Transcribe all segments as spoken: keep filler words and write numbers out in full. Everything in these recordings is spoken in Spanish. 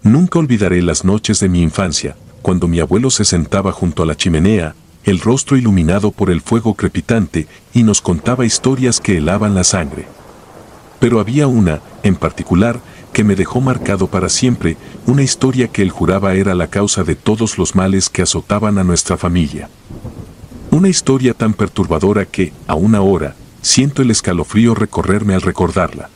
Nunca olvidaré las noches de mi infancia, cuando mi abuelo se sentaba junto a la chimenea, el rostro iluminado por el fuego crepitante, y nos contaba historias que helaban la sangre. Pero había una, en particular, que me dejó marcado para siempre, una historia que él juraba era la causa de todos los males que azotaban a nuestra familia. Una historia tan perturbadora que, aún ahora, siento el escalofrío recorrerme al recordarla.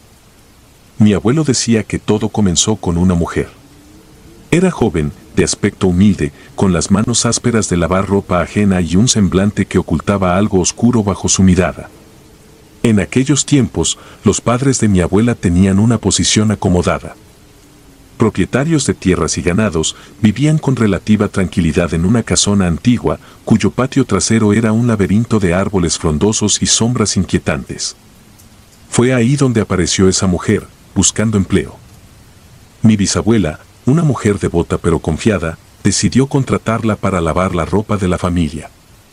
Mi abuelo decía que todo comenzó con una mujer. Era joven, de aspecto humilde, con las manos ásperas de lavar ropa ajena y un semblante que ocultaba algo oscuro bajo su mirada. En aquellos tiempos, los padres de mi abuela tenían una posición acomodada. Propietarios de tierras y ganados, vivían con relativa tranquilidad en una casona antigua, cuyo patio trasero era un laberinto de árboles frondosos y sombras inquietantes. Fue ahí donde apareció esa mujer, buscando empleo. Mi bisabuela, una mujer devota pero confiada, decidió contratarla para lavar la ropa de la familia.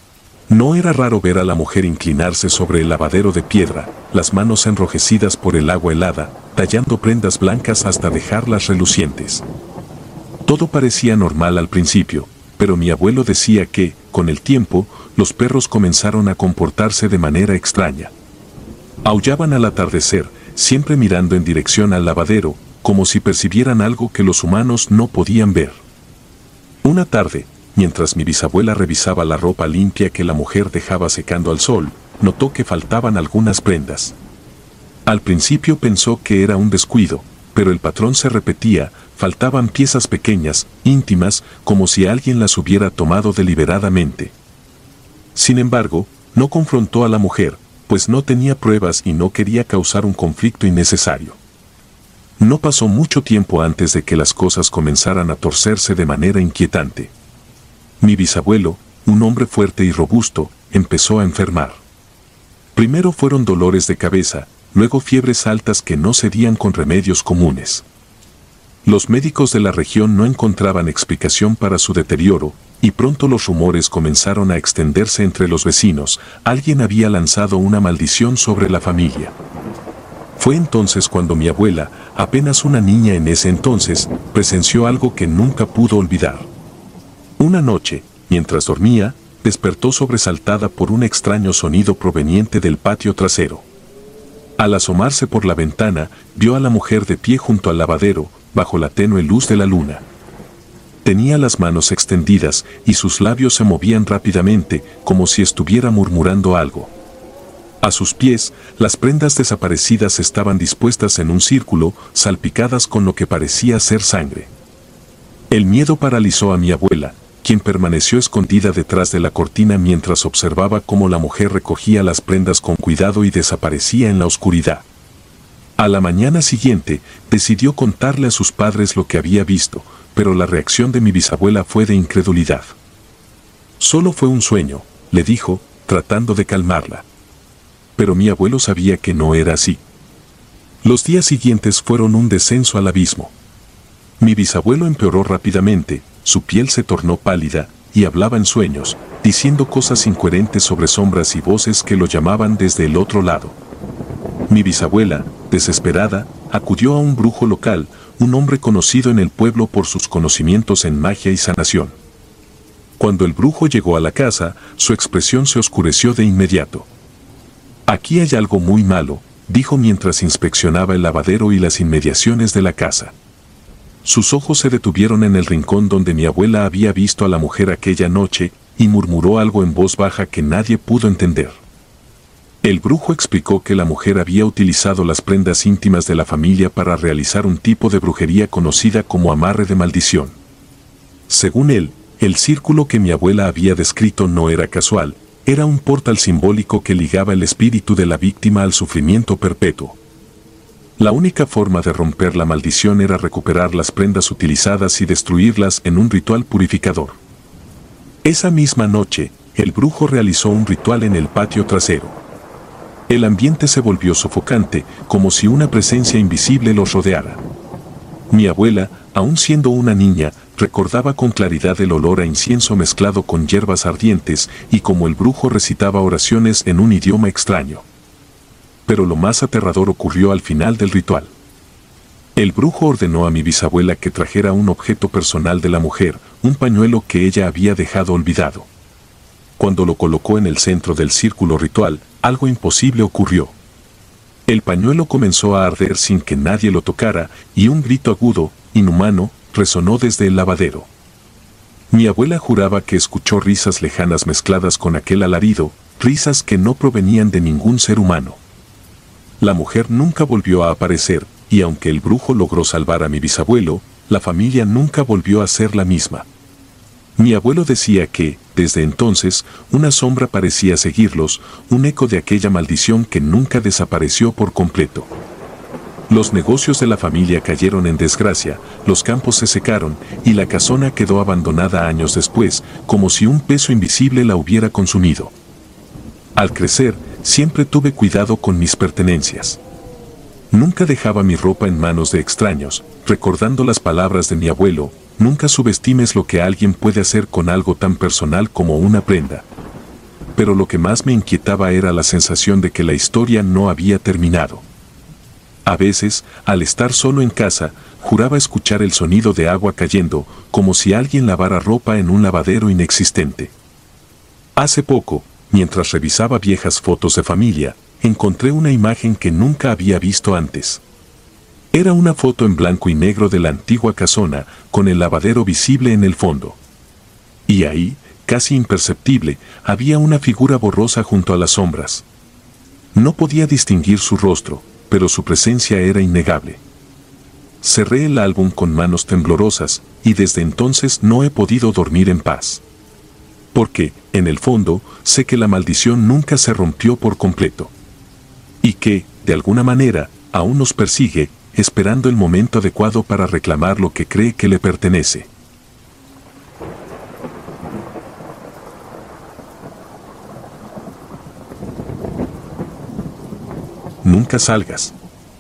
No era raro ver a la mujer inclinarse sobre el lavadero de piedra, las manos enrojecidas por el agua helada, tallando prendas blancas hasta dejarlas relucientes. Todo parecía normal al principio, pero mi abuelo decía que, con el tiempo, los perros comenzaron a comportarse de manera extraña. Aullaban al atardecer, siempre mirando en dirección al lavadero, como si percibieran algo que los humanos no podían ver. Una tarde, mientras mi bisabuela revisaba la ropa limpia que la mujer dejaba secando al sol, notó que faltaban algunas prendas. Al principio pensó que era un descuido, pero el patrón se repetía, faltaban piezas pequeñas, íntimas, como si alguien las hubiera tomado deliberadamente. Sin embargo, no confrontó a la mujer, pues no tenía pruebas y no quería causar un conflicto innecesario. No pasó mucho tiempo antes de que las cosas comenzaran a torcerse de manera inquietante. Mi bisabuelo, un hombre fuerte y robusto, empezó a enfermar. Primero fueron dolores de cabeza, luego fiebres altas que no cedían con remedios comunes. Los médicos de la región no encontraban explicación para su deterioro, y pronto los rumores comenzaron a extenderse entre los vecinos. Alguien había lanzado una maldición sobre la familia. Fue entonces cuando mi abuela, apenas una niña en ese entonces, presenció algo que nunca pudo olvidar. Una noche, mientras dormía, despertó sobresaltada por un extraño sonido proveniente del patio trasero. Al asomarse por la ventana, vio a la mujer de pie junto al lavadero, bajo la tenue luz de la luna. Tenía las manos extendidas y sus labios se movían rápidamente, como si estuviera murmurando algo. A sus pies, las prendas desaparecidas estaban dispuestas en un círculo, salpicadas con lo que parecía ser sangre. El miedo paralizó a mi abuela, quien permaneció escondida detrás de la cortina mientras observaba cómo la mujer recogía las prendas con cuidado y desaparecía en la oscuridad. A la mañana siguiente, decidió contarle a sus padres lo que había visto, pero la reacción de mi bisabuela fue de incredulidad. Solo fue un sueño, le dijo, tratando de calmarla. Pero mi abuelo sabía que no era así. Los días siguientes fueron un descenso al abismo. Mi bisabuelo empeoró rápidamente, su piel se tornó pálida, y hablaba en sueños, diciendo cosas incoherentes sobre sombras y voces que lo llamaban desde el otro lado. Mi bisabuela, desesperada, acudió a un brujo local, un hombre conocido en el pueblo por sus conocimientos en magia y sanación. Cuando el brujo llegó a la casa, su expresión se oscureció de inmediato. «Aquí hay algo muy malo», dijo mientras inspeccionaba el lavadero y las inmediaciones de la casa. Sus ojos se detuvieron en el rincón donde mi abuela había visto a la mujer aquella noche, y murmuró algo en voz baja que nadie pudo entender. El brujo explicó que la mujer había utilizado las prendas íntimas de la familia para realizar un tipo de brujería conocida como amarre de maldición. Según él, el círculo que mi abuela había descrito no era casual, era un portal simbólico que ligaba el espíritu de la víctima al sufrimiento perpetuo. La única forma de romper la maldición era recuperar las prendas utilizadas y destruirlas en un ritual purificador. Esa misma noche, el brujo realizó un ritual en el patio trasero. El ambiente se volvió sofocante, como si una presencia invisible los rodeara. Mi abuela, aún siendo una niña, recordaba con claridad el olor a incienso mezclado con hierbas ardientes y cómo el brujo recitaba oraciones en un idioma extraño. Pero lo más aterrador ocurrió al final del ritual. El brujo ordenó a mi bisabuela que trajera un objeto personal de la mujer, un pañuelo que ella había dejado olvidado. Cuando lo colocó en el centro del círculo ritual, algo imposible ocurrió. El pañuelo comenzó a arder sin que nadie lo tocara, y un grito agudo, inhumano, resonó desde el lavadero. Mi abuela juraba que escuchó risas lejanas mezcladas con aquel alarido, risas que no provenían de ningún ser humano. La mujer nunca volvió a aparecer, y aunque el brujo logró salvar a mi bisabuelo, la familia nunca volvió a ser la misma. Mi abuelo decía que, desde entonces, una sombra parecía seguirlos, un eco de aquella maldición que nunca desapareció por completo. Los negocios de la familia cayeron en desgracia, los campos se secaron, y la casona quedó abandonada años después, como si un peso invisible la hubiera consumido. Al crecer, siempre tuve cuidado con mis pertenencias. Nunca dejaba mi ropa en manos de extraños, recordando las palabras de mi abuelo: nunca subestimes lo que alguien puede hacer con algo tan personal como una prenda. Pero lo que más me inquietaba era la sensación de que la historia no había terminado. A veces, al estar solo en casa, juraba escuchar el sonido de agua cayendo, como si alguien lavara ropa en un lavadero inexistente. Hace poco, mientras revisaba viejas fotos de familia, encontré una imagen que nunca había visto antes. Era una foto en blanco y negro de la antigua casona, con el lavadero visible en el fondo. Y ahí, casi imperceptible, había una figura borrosa junto a las sombras. No podía distinguir su rostro, pero su presencia era innegable. Cerré el álbum con manos temblorosas, y desde entonces no he podido dormir en paz. Porque, en el fondo, sé que la maldición nunca se rompió por completo. Y que, de alguna manera, aún nos persigue, esperando el momento adecuado para reclamar lo que cree que le pertenece. Nunca salgas.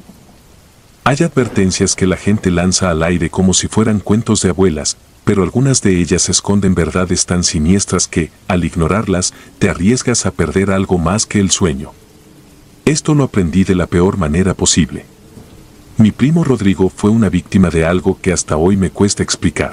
Hay advertencias que la gente lanza al aire como si fueran cuentos de abuelas, pero algunas de ellas esconden verdades tan siniestras que, al ignorarlas, te arriesgas a perder algo más que el sueño. Esto lo aprendí de la peor manera posible. Mi primo Rodrigo fue una víctima de algo que hasta hoy me cuesta explicar.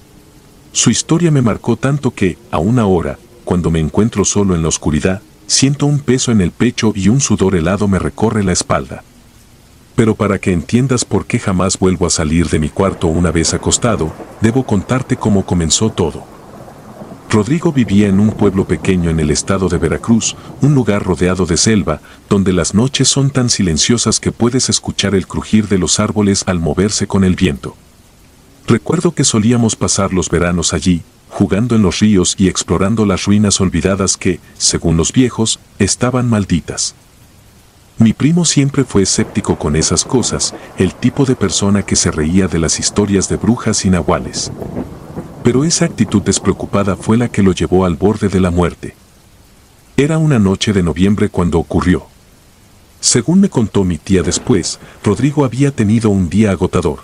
Su historia me marcó tanto que, aún ahora, cuando me encuentro solo en la oscuridad, siento un peso en el pecho y un sudor helado me recorre la espalda. Pero para que entiendas por qué jamás vuelvo a salir de mi cuarto una vez acostado, debo contarte cómo comenzó todo. Rodrigo vivía en un pueblo pequeño en el estado de Veracruz, un lugar rodeado de selva, donde las noches son tan silenciosas que puedes escuchar el crujir de los árboles al moverse con el viento. Recuerdo que solíamos pasar los veranos allí, jugando en los ríos y explorando las ruinas olvidadas que, según los viejos, estaban malditas. Mi primo siempre fue escéptico con esas cosas, el tipo de persona que se reía de las historias de brujas y nahuales. Pero esa actitud despreocupada fue la que lo llevó al borde de la muerte. Era una noche de noviembre cuando ocurrió. Según me contó mi tía después, Rodrigo había tenido un día agotador.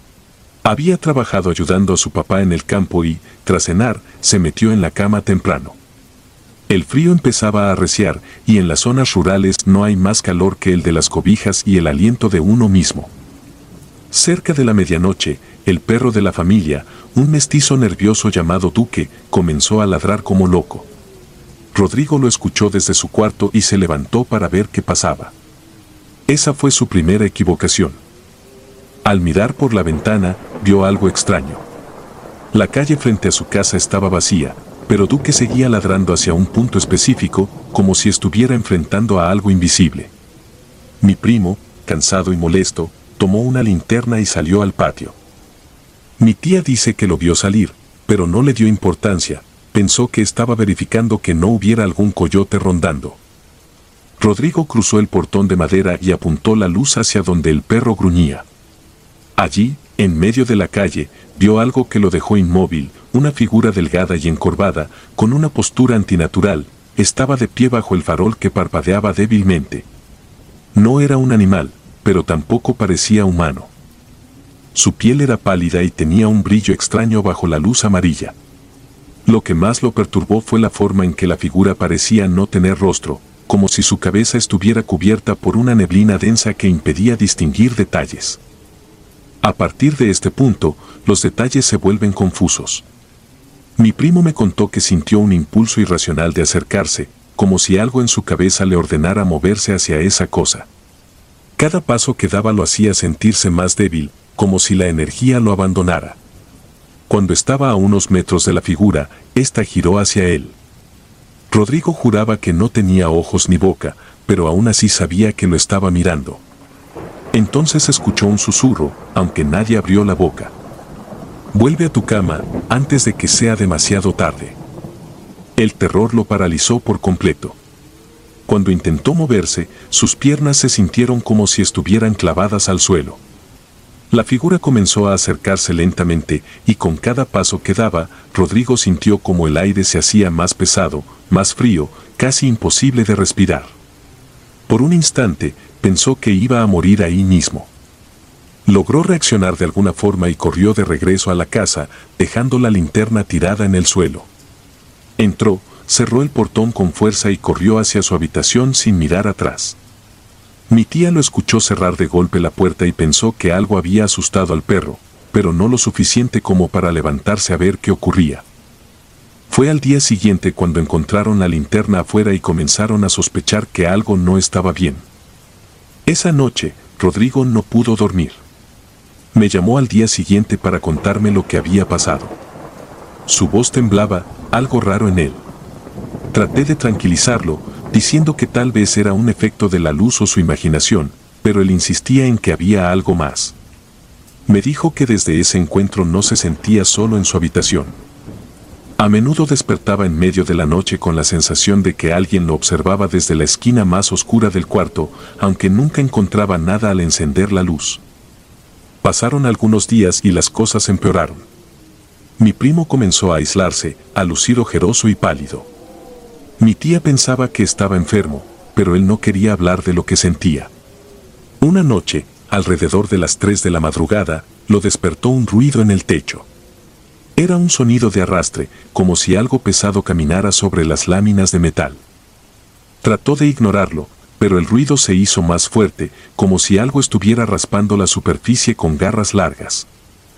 Había trabajado ayudando a su papá en el campo y, tras cenar, se metió en la cama temprano. El frío empezaba a arreciar, y en las zonas rurales no hay más calor que el de las cobijas y el aliento de uno mismo. Cerca de la medianoche, el perro de la familia, un mestizo nervioso llamado Duque, comenzó a ladrar como loco. Rodrigo lo escuchó desde su cuarto y se levantó para ver qué pasaba. Esa fue su primera equivocación. Al mirar por la ventana, vio algo extraño. La calle frente a su casa estaba vacía, pero Duque seguía ladrando hacia un punto específico, como si estuviera enfrentando a algo invisible. Mi primo, cansado y molesto, tomó una linterna y salió al patio. Mi tía dice que lo vio salir, pero no le dio importancia, pensó que estaba verificando que no hubiera algún coyote rondando. Rodrigo cruzó el portón de madera y apuntó la luz hacia donde el perro gruñía. Allí, en medio de la calle, vio algo que lo dejó inmóvil, una figura delgada y encorvada, con una postura antinatural, estaba de pie bajo el farol que parpadeaba débilmente. No era un animal, pero tampoco parecía humano. Su piel era pálida y tenía un brillo extraño bajo la luz amarilla. Lo que más lo perturbó fue la forma en que la figura parecía no tener rostro, como si su cabeza estuviera cubierta por una neblina densa que impedía distinguir detalles. A partir de este punto, los detalles se vuelven confusos. Mi primo me contó que sintió un impulso irracional de acercarse, como si algo en su cabeza le ordenara moverse hacia esa cosa. Cada paso que daba lo hacía sentirse más débil, como si la energía lo abandonara. Cuando estaba a unos metros de la figura, ésta giró hacia él. Rodrigo juraba que no tenía ojos ni boca, pero aún así sabía que lo estaba mirando. Entonces escuchó un susurro, aunque nadie abrió la boca. Vuelve a tu cama, antes de que sea demasiado tarde. El terror lo paralizó por completo. Cuando intentó moverse, sus piernas se sintieron como si estuvieran clavadas al suelo. La figura comenzó a acercarse lentamente, y con cada paso que daba, Rodrigo sintió como el aire se hacía más pesado, más frío, casi imposible de respirar. Por un instante, pensó que iba a morir ahí mismo. Logró reaccionar de alguna forma y corrió de regreso a la casa, dejando la linterna tirada en el suelo. Entró, cerró el portón con fuerza y corrió hacia su habitación sin mirar atrás. Mi tía lo escuchó cerrar de golpe la puerta y pensó que algo había asustado al perro, pero no lo suficiente como para levantarse a ver qué ocurría. Fue al día siguiente cuando encontraron la linterna afuera y comenzaron a sospechar que algo no estaba bien. Esa noche, Rodrigo no pudo dormir. Me llamó al día siguiente para contarme lo que había pasado. Su voz temblaba, algo raro en él. Traté de tranquilizarlo, diciendo que tal vez era un efecto de la luz o su imaginación, pero él insistía en que había algo más. Me dijo que desde ese encuentro no se sentía solo en su habitación. A menudo despertaba en medio de la noche con la sensación de que alguien lo observaba desde la esquina más oscura del cuarto, aunque nunca encontraba nada al encender la luz. Pasaron algunos días y las cosas empeoraron. Mi primo comenzó a aislarse, a lucir ojeroso y pálido. Mi tía pensaba que estaba enfermo, pero él no quería hablar de lo que sentía. Una noche, alrededor de las tres de la madrugada, lo despertó un ruido en el techo. Era un sonido de arrastre, como si algo pesado caminara sobre las láminas de metal. Trató de ignorarlo, pero el ruido se hizo más fuerte, como si algo estuviera raspando la superficie con garras largas.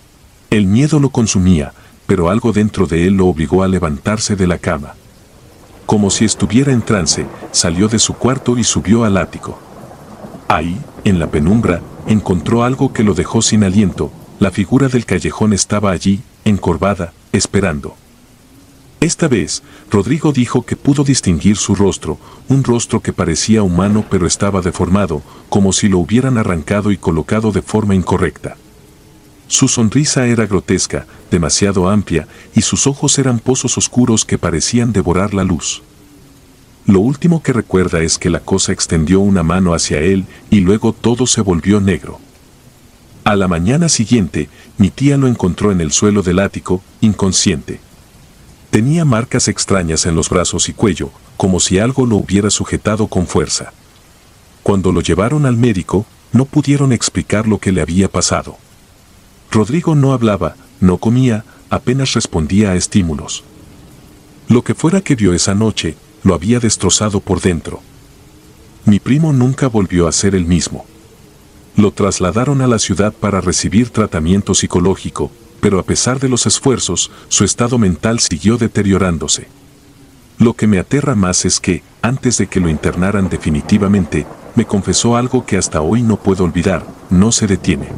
El miedo lo consumía, pero algo dentro de él lo obligó a levantarse de la cama. Como si estuviera en trance, salió de su cuarto y subió al ático. Ahí, en la penumbra, encontró algo que lo dejó sin aliento. La figura del callejón estaba allí, encorvada, esperando. Esta vez, Rodrigo dijo que pudo distinguir su rostro, un rostro que parecía humano pero estaba deformado, como si lo hubieran arrancado y colocado de forma incorrecta. Su sonrisa era grotesca, demasiado amplia, y sus ojos eran pozos oscuros que parecían devorar la luz. Lo último que recuerda es que la cosa extendió una mano hacia él y luego todo se volvió negro. A la mañana siguiente, mi tía lo encontró en el suelo del ático, inconsciente. Tenía marcas extrañas en los brazos y cuello, como si algo lo hubiera sujetado con fuerza. Cuando lo llevaron al médico, no pudieron explicar lo que le había pasado. Rodrigo no hablaba, no comía, apenas respondía a estímulos. Lo que fuera que vio esa noche, lo había destrozado por dentro. Mi primo nunca volvió a ser el mismo. Lo trasladaron a la ciudad para recibir tratamiento psicológico, pero a pesar de los esfuerzos, su estado mental siguió deteriorándose. Lo que me aterra más es que, antes de que lo internaran definitivamente, me confesó algo que hasta hoy no puedo olvidar: no se detiene.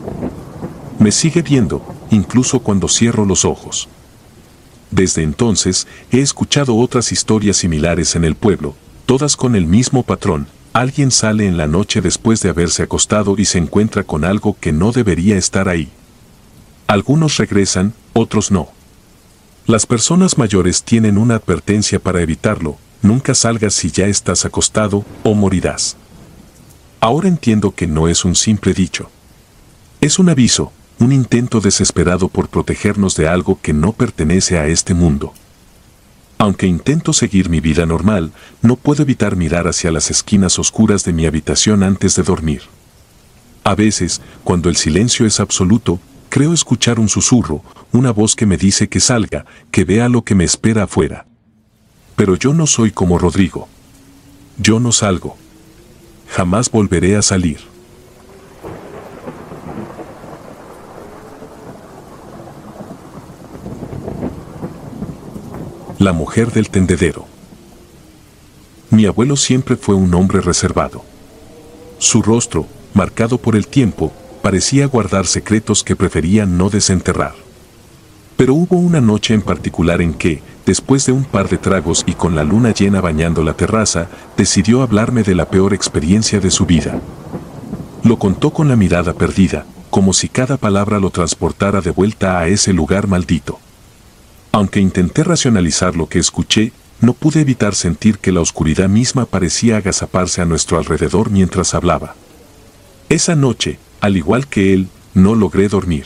Me sigue viendo, incluso cuando cierro los ojos. Desde entonces, he escuchado otras historias similares en el pueblo, todas con el mismo patrón. Alguien sale en la noche después de haberse acostado y se encuentra con algo que no debería estar ahí. Algunos regresan, otros no. Las personas mayores tienen una advertencia para evitarlo: nunca salgas si ya estás acostado, o morirás. Ahora entiendo que no es un simple dicho. Es un aviso, un intento desesperado por protegernos de algo que no pertenece a este mundo. Aunque intento seguir mi vida normal, no puedo evitar mirar hacia las esquinas oscuras de mi habitación antes de dormir. A veces, cuando el silencio es absoluto, creo escuchar un susurro, una voz que me dice que salga, que vea lo que me espera afuera. Pero yo no soy como Rodrigo. Yo no salgo. Jamás volveré a salir. La mujer del tendedero. Mi abuelo siempre fue un hombre reservado. Su rostro, marcado por el tiempo, parecía guardar secretos que prefería no desenterrar. Pero hubo una noche en particular en que, después de un par de tragos y con la luna llena bañando la terraza, decidió hablarme de la peor experiencia de su vida. Lo contó con la mirada perdida, como si cada palabra lo transportara de vuelta a ese lugar maldito. Aunque intenté racionalizar lo que escuché, no pude evitar sentir que la oscuridad misma parecía agazaparse a nuestro alrededor mientras hablaba. Esa noche, al igual que él, no logré dormir.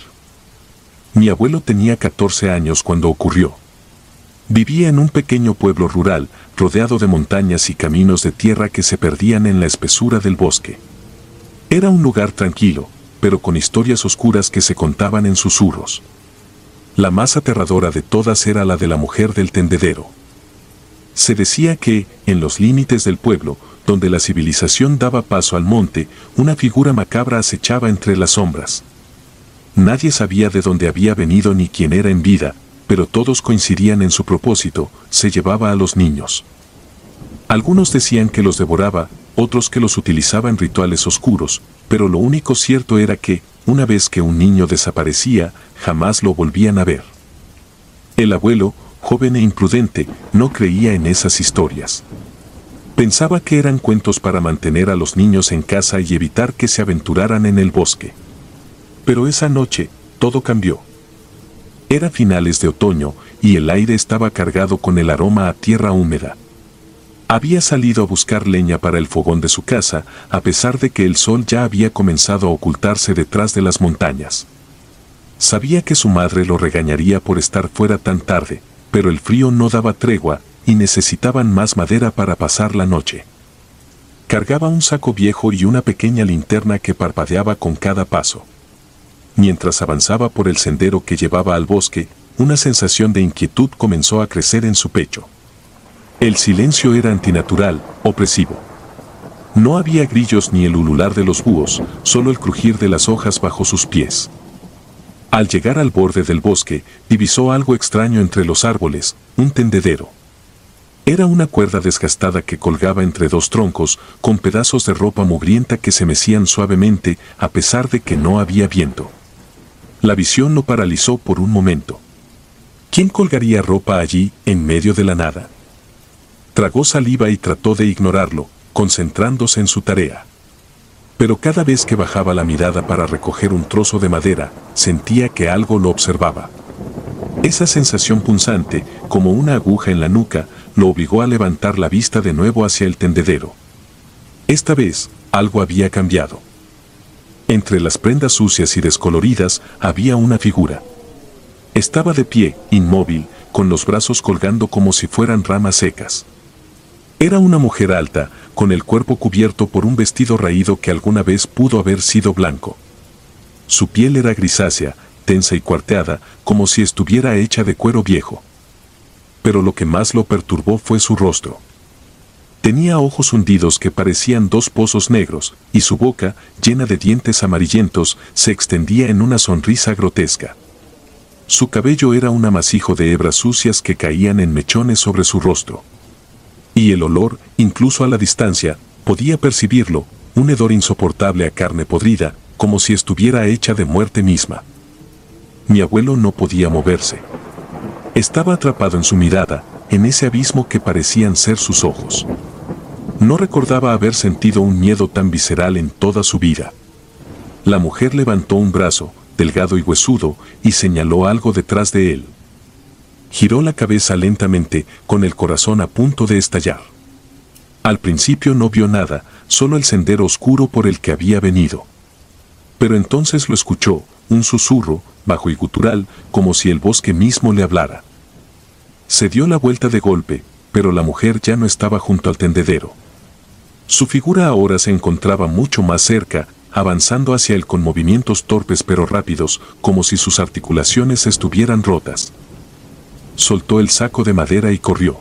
Mi abuelo tenía catorce años cuando ocurrió. Vivía en un pequeño pueblo rural, rodeado de montañas y caminos de tierra que se perdían en la espesura del bosque. Era un lugar tranquilo, pero con historias oscuras que se contaban en susurros. La más aterradora de todas era la de la mujer del tendedero. Se decía que, en los límites del pueblo, donde la civilización daba paso al monte, una figura macabra acechaba entre las sombras. Nadie sabía de dónde había venido ni quién era en vida, pero todos coincidían en su propósito: se llevaba a los niños. Algunos decían que los devoraba, otros que los utilizaba en rituales oscuros, pero lo único cierto era que, una vez que un niño desaparecía, jamás lo volvían a ver. El abuelo, joven e imprudente, no creía en esas historias. Pensaba que eran cuentos para mantener a los niños en casa y evitar que se aventuraran en el bosque. Pero esa noche, todo cambió. Era finales de otoño, y el aire estaba cargado con el aroma a tierra húmeda. Había salido a buscar leña para el fogón de su casa, a pesar de que el sol ya había comenzado a ocultarse detrás de las montañas. Sabía que su madre lo regañaría por estar fuera tan tarde, pero el frío no daba tregua, y necesitaban más madera para pasar la noche. Cargaba un saco viejo y una pequeña linterna que parpadeaba con cada paso. Mientras avanzaba por el sendero que llevaba al bosque, una sensación de inquietud comenzó a crecer en su pecho. El silencio era antinatural, opresivo. No había grillos ni el ulular de los búhos, solo el crujir de las hojas bajo sus pies. Al llegar al borde del bosque, divisó algo extraño entre los árboles: un tendedero. Era una cuerda desgastada que colgaba entre dos troncos, con pedazos de ropa mugrienta que se mecían suavemente, a pesar de que no había viento. La visión lo paralizó por un momento. ¿Quién colgaría ropa allí, en medio de la nada? Tragó saliva y trató de ignorarlo, concentrándose en su tarea. Pero cada vez que bajaba la mirada para recoger un trozo de madera, sentía que algo lo observaba. Esa sensación punzante, como una aguja en la nuca, lo obligó a levantar la vista de nuevo hacia el tendedero. Esta vez, algo había cambiado. Entre las prendas sucias y descoloridas había una figura. Estaba de pie, inmóvil, con los brazos colgando como si fueran ramas secas. Era una mujer alta, con el cuerpo cubierto por un vestido raído que alguna vez pudo haber sido blanco. Su piel era grisácea, tensa y cuarteada, como si estuviera hecha de cuero viejo. Pero lo que más lo perturbó fue su rostro. Tenía ojos hundidos que parecían dos pozos negros, y su boca, llena de dientes amarillentos, se extendía en una sonrisa grotesca. Su cabello era un amasijo de hebras sucias que caían en mechones sobre su rostro. Y el olor, incluso a la distancia, podía percibirlo, un hedor insoportable a carne podrida, como si estuviera hecha de muerte misma. Mi abuelo no podía moverse. Estaba atrapado en su mirada, en ese abismo que parecían ser sus ojos. No recordaba haber sentido un miedo tan visceral en toda su vida. La mujer levantó un brazo, delgado y huesudo, y señaló algo detrás de él. Giró la cabeza lentamente, con el corazón a punto de estallar. Al principio no vio nada, solo el sendero oscuro por el que había venido. Pero entonces lo escuchó, un susurro, bajo y gutural, como si el bosque mismo le hablara. Se dio la vuelta de golpe, pero la mujer ya no estaba junto al tendedero. Su figura ahora se encontraba mucho más cerca, avanzando hacia él con movimientos torpes pero rápidos, como si sus articulaciones estuvieran rotas. Soltó el saco de madera y corrió.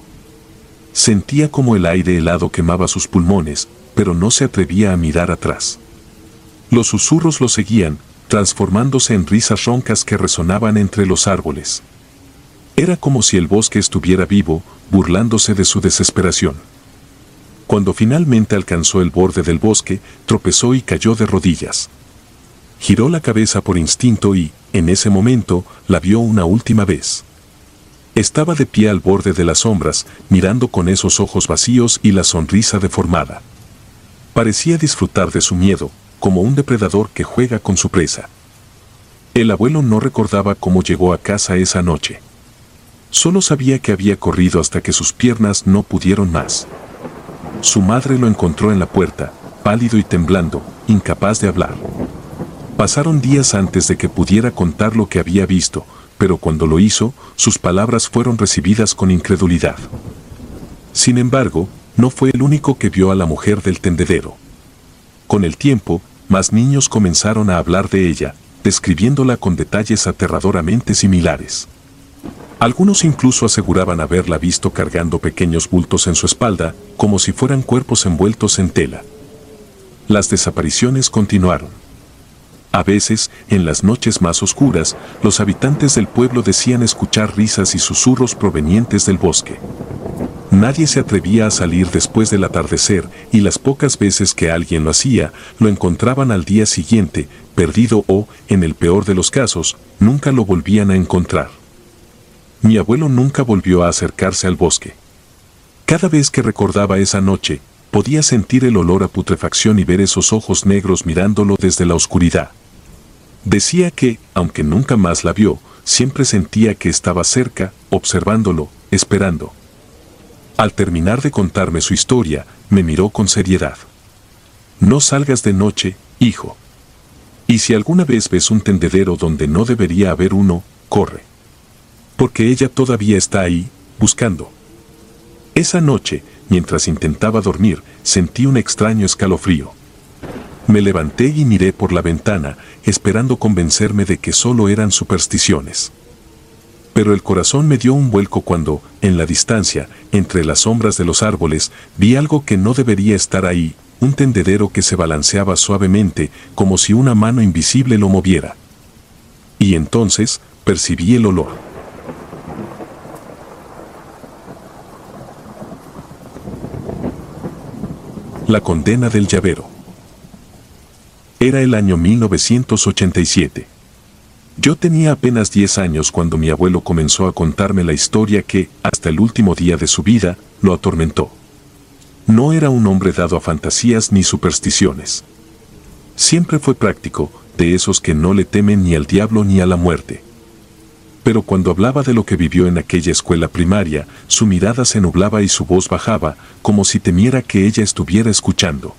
Sentía como el aire helado quemaba sus pulmones, pero no se atrevía a mirar atrás. Los susurros lo seguían, transformándose en risas roncas que resonaban entre los árboles. Era como si el bosque estuviera vivo, burlándose de su desesperación. Cuando finalmente alcanzó el borde del bosque, tropezó y cayó de rodillas. Giró la cabeza por instinto y, en ese momento, la vio una última vez. Estaba de pie al borde de las sombras, mirando con esos ojos vacíos y la sonrisa deformada. Parecía disfrutar de su miedo, como un depredador que juega con su presa. El abuelo no recordaba cómo llegó a casa esa noche. Solo sabía que había corrido hasta que sus piernas no pudieron más. Su madre lo encontró en la puerta, pálido y temblando, incapaz de hablar. Pasaron días antes de que pudiera contar lo que había visto, pero cuando lo hizo, sus palabras fueron recibidas con incredulidad. Sin embargo, no fue el único que vio a la mujer del tendedero. Con el tiempo, más niños comenzaron a hablar de ella, describiéndola con detalles aterradoramente similares. Algunos incluso aseguraban haberla visto cargando pequeños bultos en su espalda, como si fueran cuerpos envueltos en tela. Las desapariciones continuaron. A veces, en las noches más oscuras, los habitantes del pueblo decían escuchar risas y susurros provenientes del bosque. Nadie se atrevía a salir después del atardecer y las pocas veces que alguien lo hacía, lo encontraban al día siguiente, perdido o, en el peor de los casos, nunca lo volvían a encontrar. Mi abuelo nunca volvió a acercarse al bosque. Cada vez que recordaba esa noche, podía sentir el olor a putrefacción y ver esos ojos negros mirándolo desde la oscuridad. Decía que, aunque nunca más la vio, siempre sentía que estaba cerca, observándolo, esperando. Al terminar de contarme su historia, me miró con seriedad. No salgas de noche, hijo. Y si alguna vez ves un tendedero donde no debería haber uno, corre. Porque ella todavía está ahí, buscando. Esa noche, mientras intentaba dormir, sentí un extraño escalofrío. Me levanté y miré por la ventana, esperando convencerme de que solo eran supersticiones. Pero el corazón me dio un vuelco cuando, en la distancia, entre las sombras de los árboles, vi algo que no debería estar ahí, un tendedero que se balanceaba suavemente, como si una mano invisible lo moviera. Y entonces, percibí el olor. La condena del llavero. Era el año mil novecientos ochenta y siete. Yo tenía apenas diez años cuando mi abuelo comenzó a contarme la historia que, hasta el último día de su vida, lo atormentó. No era un hombre dado a fantasías ni supersticiones. Siempre fue práctico, de esos que no le temen ni al diablo ni a la muerte. Pero cuando hablaba de lo que vivió en aquella escuela primaria, su mirada se nublaba y su voz bajaba, como si temiera que ella estuviera escuchando.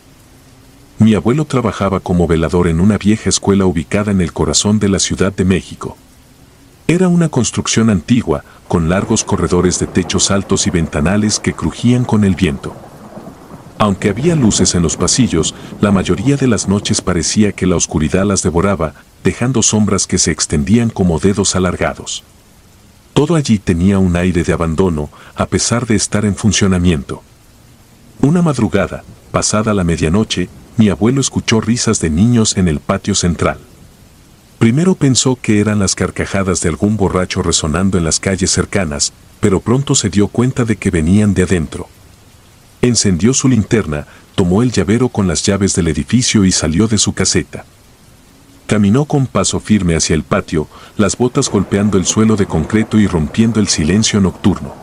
Mi abuelo trabajaba como velador en una vieja escuela ubicada en el corazón de la Ciudad de México. Era una construcción antigua, con largos corredores de techos altos y ventanales que crujían con el viento. Aunque había luces en los pasillos, la mayoría de las noches parecía que la oscuridad las devoraba, dejando sombras que se extendían como dedos alargados. Todo allí tenía un aire de abandono, a pesar de estar en funcionamiento. Una madrugada, pasada la medianoche, mi abuelo escuchó risas de niños en el patio central. Primero pensó que eran las carcajadas de algún borracho resonando en las calles cercanas, pero pronto se dio cuenta de que venían de adentro. Encendió su linterna, tomó el llavero con las llaves del edificio y salió de su caseta. Caminó con paso firme hacia el patio, las botas golpeando el suelo de concreto y rompiendo el silencio nocturno.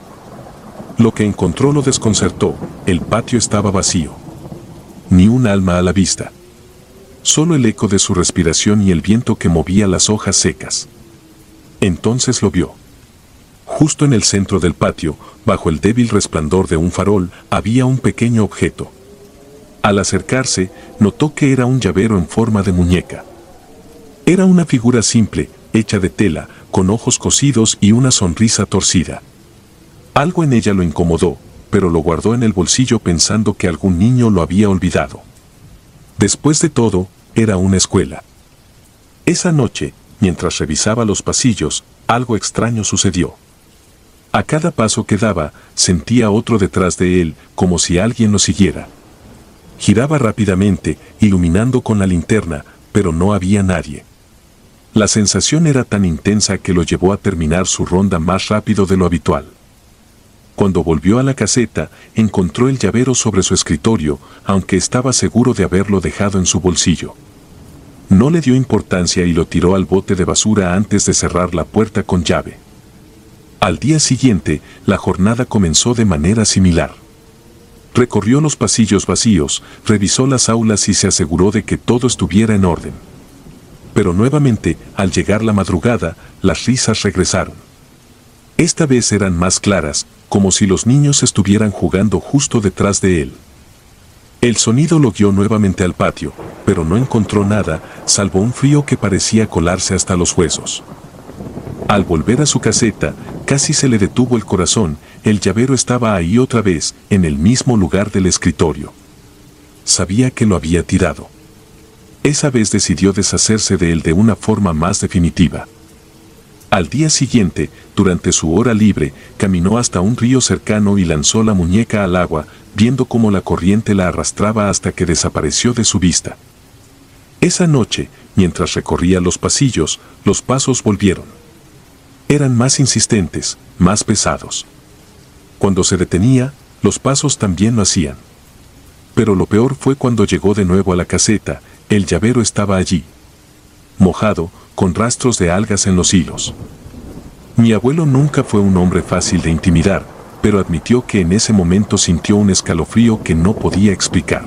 Lo que encontró lo desconcertó, el patio estaba vacío. Ni un alma a la vista. Solo el eco de su respiración y el viento que movía las hojas secas. Entonces lo vio. Justo en el centro del patio, bajo el débil resplandor de un farol, había un pequeño objeto. Al acercarse, notó que era un llavero en forma de muñeca. Era una figura simple, hecha de tela, con ojos cosidos y una sonrisa torcida. Algo en ella lo incomodó, pero lo guardó en el bolsillo pensando que algún niño lo había olvidado. Después de todo, era una escuela. Esa noche, mientras revisaba los pasillos, algo extraño sucedió. A cada paso que daba, sentía otro detrás de él, como si alguien lo siguiera. Giraba rápidamente, iluminando con la linterna, pero no había nadie. La sensación era tan intensa que lo llevó a terminar su ronda más rápido de lo habitual. Cuando volvió a la caseta, encontró el llavero sobre su escritorio, aunque estaba seguro de haberlo dejado en su bolsillo. No le dio importancia y lo tiró al bote de basura antes de cerrar la puerta con llave. Al día siguiente, la jornada comenzó de manera similar. Recorrió los pasillos vacíos, revisó las aulas y se aseguró de que todo estuviera en orden. Pero nuevamente, al llegar la madrugada, las risas regresaron. Esta vez eran más claras, como si los niños estuvieran jugando justo detrás de él. El sonido lo guió nuevamente al patio, pero no encontró nada, salvo un frío que parecía colarse hasta los huesos. Al volver a su caseta, casi se le detuvo el corazón. El llavero estaba ahí otra vez, en el mismo lugar del escritorio. Sabía que lo había tirado. Esa vez decidió deshacerse de él de una forma más definitiva. Al día siguiente, durante su hora libre, caminó hasta un río cercano y lanzó la muñeca al agua, viendo cómo la corriente la arrastraba hasta que desapareció de su vista. Esa noche, mientras recorría los pasillos, los pasos volvieron. Eran más insistentes, más pesados. Cuando se detenía, los pasos también lo hacían. Pero lo peor fue cuando llegó de nuevo a la caseta. El llavero estaba allí, mojado, con rastros de algas en los hilos. Mi abuelo nunca fue un hombre fácil de intimidar, pero admitió que en ese momento sintió un escalofrío que no podía explicar.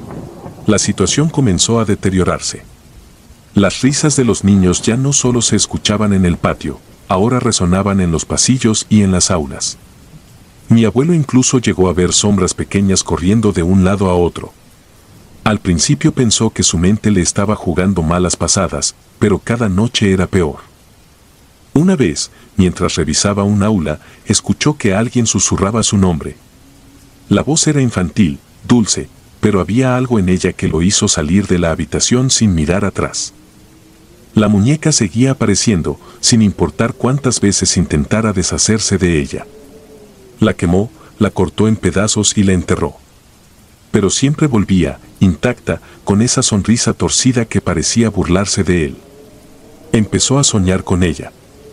La situación comenzó a deteriorarse. Las risas de los niños ya no solo se escuchaban en el patio, ahora resonaban en los pasillos y en las aulas. Mi abuelo incluso llegó a ver sombras pequeñas corriendo de un lado a otro. Al principio pensó que su mente le estaba jugando malas pasadas, pero cada noche era peor. Una vez, mientras revisaba un aula, escuchó que alguien susurraba su nombre. La voz era infantil, dulce, pero había algo en ella que lo hizo salir de la habitación sin mirar atrás. La muñeca seguía apareciendo, sin importar cuántas veces intentara deshacerse de ella. La quemó, la cortó en pedazos y la enterró. Pero siempre volvía, intacta, con esa sonrisa torcida que parecía burlarse de él. Empezó a soñar con ella.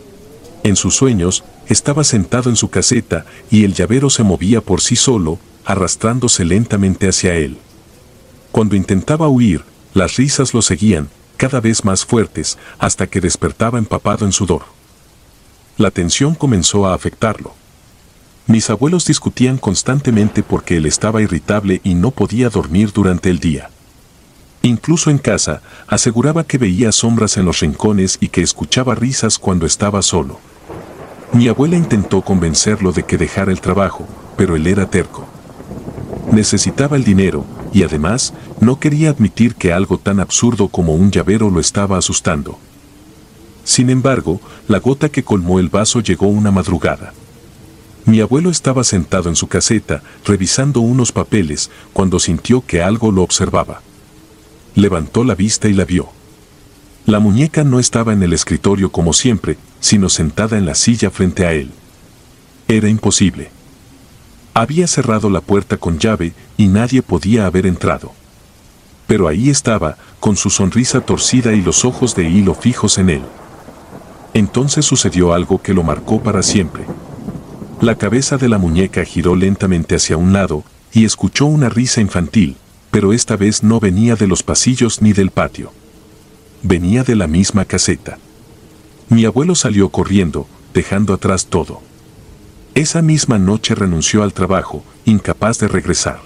En sus sueños, estaba sentado en su caseta y el llavero se movía por sí solo, arrastrándose lentamente hacia él. Cuando intentaba huir, las risas lo seguían, cada vez más fuertes, hasta que despertaba empapado en sudor. La tensión comenzó a afectarlo. Mis abuelos discutían constantemente porque él estaba irritable y no podía dormir durante el día. Incluso en casa, aseguraba que veía sombras en los rincones y que escuchaba risas cuando estaba solo. Mi abuela intentó convencerlo de que dejara el trabajo, pero él era terco. Necesitaba el dinero, y además, no quería admitir que algo tan absurdo como un llavero lo estaba asustando. Sin embargo, la gota que colmó el vaso llegó una madrugada. Mi abuelo estaba sentado en su caseta, revisando unos papeles, cuando sintió que algo lo observaba. Levantó la vista y la vio. La muñeca no estaba en el escritorio como siempre, sino sentada en la silla frente a él. Era imposible. Había cerrado la puerta con llave y nadie podía haber entrado. Pero ahí estaba, con su sonrisa torcida y los ojos de hilo fijos en él. Entonces sucedió algo que lo marcó para siempre. La cabeza de la muñeca giró lentamente hacia un lado y escuchó una risa infantil, pero esta vez no venía de los pasillos ni del patio. Venía de la misma caseta. Mi abuelo salió corriendo, dejando atrás todo. Esa misma noche renunció al trabajo, incapaz de regresar.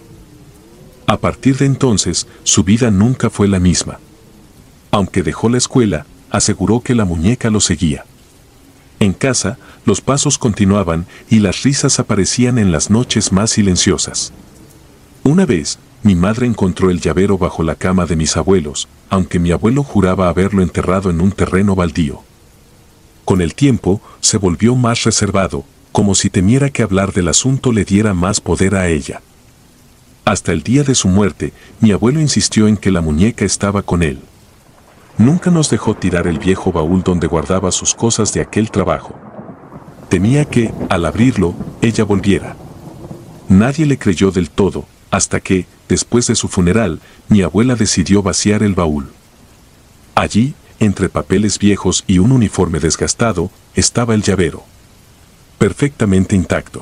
A partir de entonces, su vida nunca fue la misma. Aunque dejó la escuela, aseguró que la muñeca lo seguía. En casa, los pasos continuaban y las risas aparecían en las noches más silenciosas. Una vez, mi madre encontró el llavero bajo la cama de mis abuelos, aunque mi abuelo juraba haberlo enterrado en un terreno baldío. Con el tiempo, se volvió más reservado, como si temiera que hablar del asunto le diera más poder a ella. Hasta el día de su muerte, mi abuelo insistió en que la muñeca estaba con él. Nunca nos dejó tirar el viejo baúl donde guardaba sus cosas de aquel trabajo. Temía que, al abrirlo, ella volviera. Nadie le creyó del todo, hasta que, después de su funeral, mi abuela decidió vaciar el baúl. Allí, entre papeles viejos y un uniforme desgastado, estaba el llavero. Perfectamente intacto.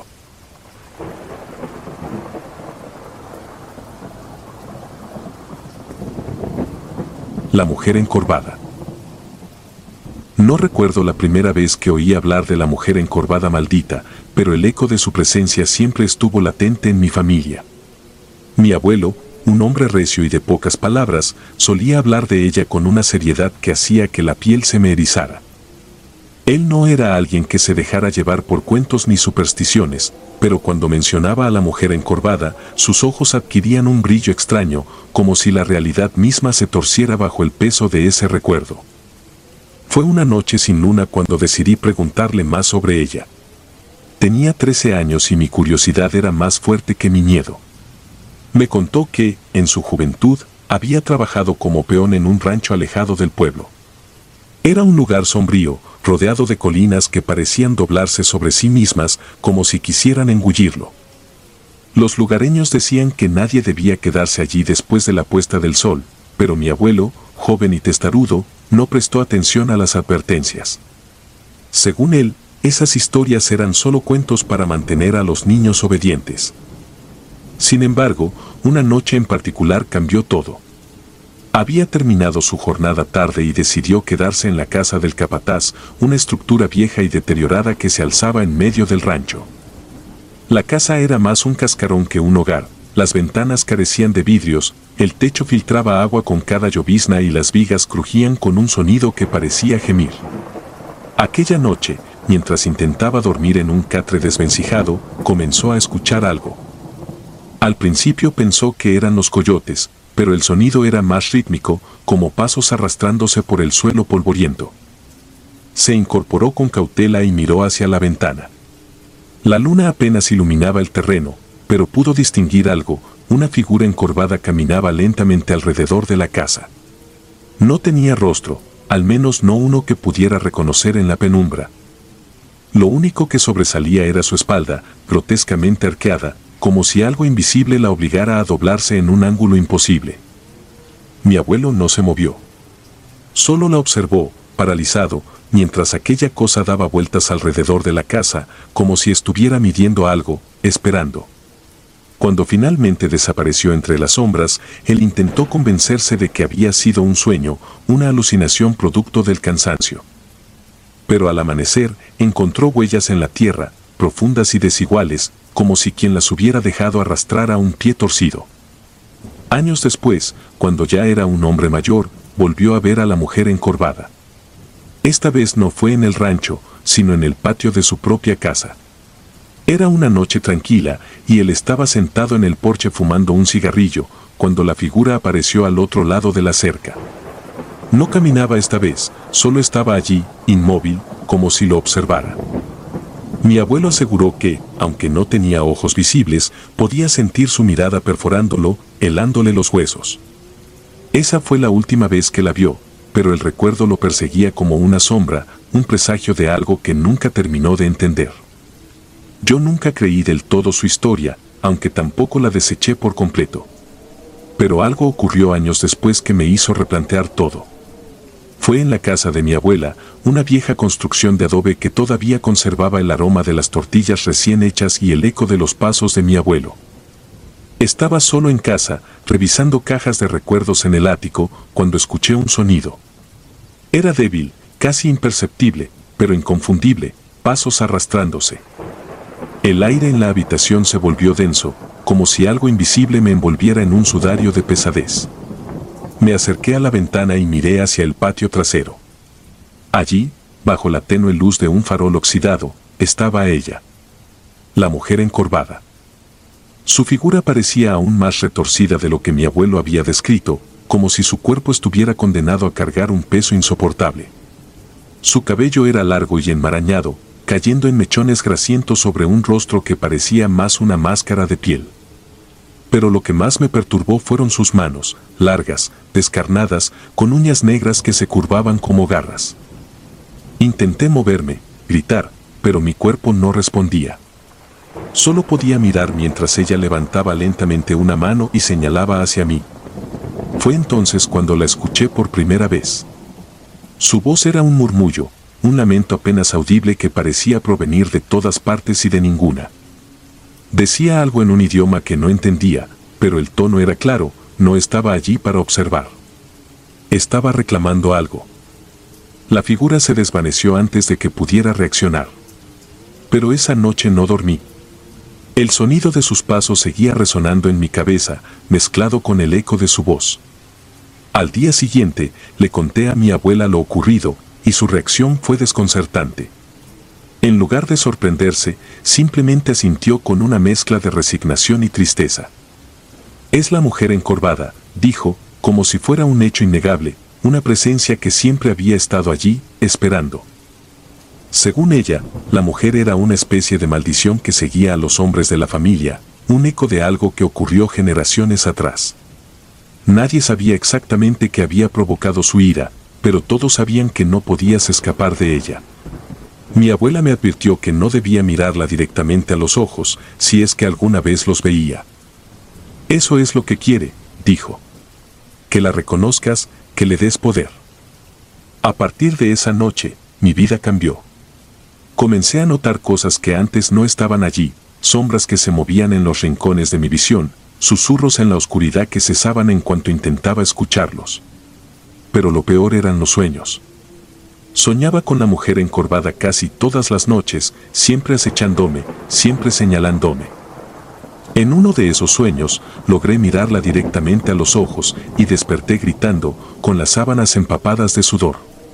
La mujer encorvada. No recuerdo la primera vez que oí hablar de la mujer encorvada maldita, pero el eco de su presencia siempre estuvo latente en mi familia. Mi abuelo, un hombre recio y de pocas palabras, solía hablar de ella con una seriedad que hacía que la piel se me erizara. Él no era alguien que se dejara llevar por cuentos ni supersticiones, pero cuando mencionaba a la mujer encorvada, sus ojos adquirían un brillo extraño, como si la realidad misma se torciera bajo el peso de ese recuerdo. Fue una noche sin luna cuando decidí preguntarle más sobre ella. Tenía trece años y mi curiosidad era más fuerte que mi miedo. Me contó que, en su juventud, había trabajado como peón en un rancho alejado del pueblo. Era un lugar sombrío, rodeado de colinas que parecían doblarse sobre sí mismas como si quisieran engullirlo. Los lugareños decían que nadie debía quedarse allí después de la puesta del sol, pero mi abuelo, joven y testarudo, no prestó atención a las advertencias. Según él, esas historias eran solo cuentos para mantener a los niños obedientes. Sin embargo, una noche en particular cambió todo. Había terminado su jornada tarde y decidió quedarse en la casa del capataz, una estructura vieja y deteriorada que se alzaba en medio del rancho. La casa era más un cascarón que un hogar, las ventanas carecían de vidrios, el techo filtraba agua con cada llovizna y las vigas crujían con un sonido que parecía gemir. Aquella noche, mientras intentaba dormir en un catre desvencijado, comenzó a escuchar algo. Al principio pensó que eran los coyotes, pero el sonido era más rítmico, como pasos arrastrándose por el suelo polvoriento. Se incorporó con cautela y miró hacia la ventana. La luna apenas iluminaba el terreno, pero pudo distinguir algo, una figura encorvada caminaba lentamente alrededor de la casa. No tenía rostro, al menos no uno que pudiera reconocer en la penumbra. Lo único que sobresalía era su espalda, grotescamente arqueada, como si algo invisible la obligara a doblarse en un ángulo imposible. Mi abuelo no se movió. Solo la observó, paralizado, mientras aquella cosa daba vueltas alrededor de la casa, como si estuviera midiendo algo, esperando. Cuando finalmente desapareció entre las sombras, él intentó convencerse de que había sido un sueño, una alucinación producto del cansancio. Pero al amanecer, encontró huellas en la tierra, profundas y desiguales, como si quien las hubiera dejado arrastrar a un pie torcido. Años después, cuando ya era un hombre mayor, volvió a ver a la mujer encorvada. Esta vez no fue en el rancho, sino en el patio de su propia casa. Era una noche tranquila, y él estaba sentado en el porche fumando un cigarrillo, cuando la figura apareció al otro lado de la cerca. No caminaba esta vez, solo estaba allí, inmóvil, como si lo observara. Mi abuelo aseguró que, aunque no tenía ojos visibles, podía sentir su mirada perforándolo, helándole los huesos. Esa fue la última vez que la vio, pero el recuerdo lo perseguía como una sombra, un presagio de algo que nunca terminó de entender. Yo nunca creí del todo su historia, aunque tampoco la deseché por completo. Pero algo ocurrió años después que me hizo replantear todo. Fue en la casa de mi abuela, una vieja construcción de adobe que todavía conservaba el aroma de las tortillas recién hechas y el eco de los pasos de mi abuelo. Estaba solo en casa, revisando cajas de recuerdos en el ático, cuando escuché un sonido. Era débil, casi imperceptible, pero inconfundible, pasos arrastrándose. El aire en la habitación se volvió denso, como si algo invisible me envolviera en un sudario de pesadez. Me acerqué a la ventana y miré hacia el patio trasero. Allí, bajo la tenue luz de un farol oxidado, estaba ella. La mujer encorvada. Su figura parecía aún más retorcida de lo que mi abuelo había descrito, como si su cuerpo estuviera condenado a cargar un peso insoportable. Su cabello era largo y enmarañado, cayendo en mechones grasientos sobre un rostro que parecía más una máscara de piel. Pero lo que más me perturbó fueron sus manos, largas, descarnadas, con uñas negras que se curvaban como garras. Intenté moverme, gritar, pero mi cuerpo no respondía. Solo podía mirar mientras ella levantaba lentamente una mano y señalaba hacia mí. Fue entonces cuando la escuché por primera vez. Su voz era un murmullo, un lamento apenas audible que parecía provenir de todas partes y de ninguna. Decía algo en un idioma que no entendía, pero el tono era claro, no estaba allí para observar. Estaba reclamando algo. La figura se desvaneció antes de que pudiera reaccionar. Pero esa noche no dormí. El sonido de sus pasos seguía resonando en mi cabeza, mezclado con el eco de su voz. Al día siguiente, le conté a mi abuela lo ocurrido, y su reacción fue desconcertante. En lugar de sorprenderse, simplemente asintió con una mezcla de resignación y tristeza. Es la mujer encorvada, dijo, como si fuera un hecho innegable, una presencia que siempre había estado allí, esperando. Según ella, la mujer era una especie de maldición que seguía a los hombres de la familia, un eco de algo que ocurrió generaciones atrás. Nadie sabía exactamente qué había provocado su ira, pero todos sabían que no podías escapar de ella. Mi abuela me advirtió que no debía mirarla directamente a los ojos, si es que alguna vez los veía. Eso es lo que quiere, dijo. Que la reconozcas, que le des poder. A partir de esa noche, mi vida cambió. Comencé a notar cosas que antes no estaban allí, sombras que se movían en los rincones de mi visión, susurros en la oscuridad que cesaban en cuanto intentaba escucharlos. Pero lo peor eran los sueños. Soñaba con la mujer encorvada casi todas las noches, siempre acechándome, siempre señalándome. En uno de esos sueños, logré mirarla directamente a los ojos y desperté gritando, con las sábanas empapadas de sudor.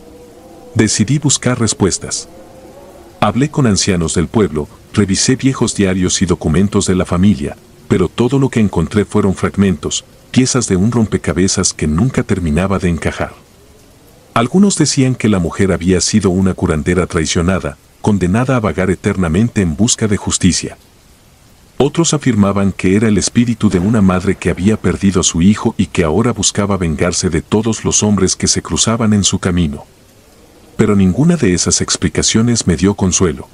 Decidí buscar respuestas. Hablé con ancianos del pueblo, revisé viejos diarios y documentos de la familia, pero todo lo que encontré fueron fragmentos, piezas de un rompecabezas que nunca terminaba de encajar. Algunos decían que la mujer había sido una curandera traicionada, condenada a vagar eternamente en busca de justicia. Otros afirmaban que era el espíritu de una madre que había perdido a su hijo y que ahora buscaba vengarse de todos los hombres que se cruzaban en su camino. Pero ninguna de esas explicaciones me dio consuelo.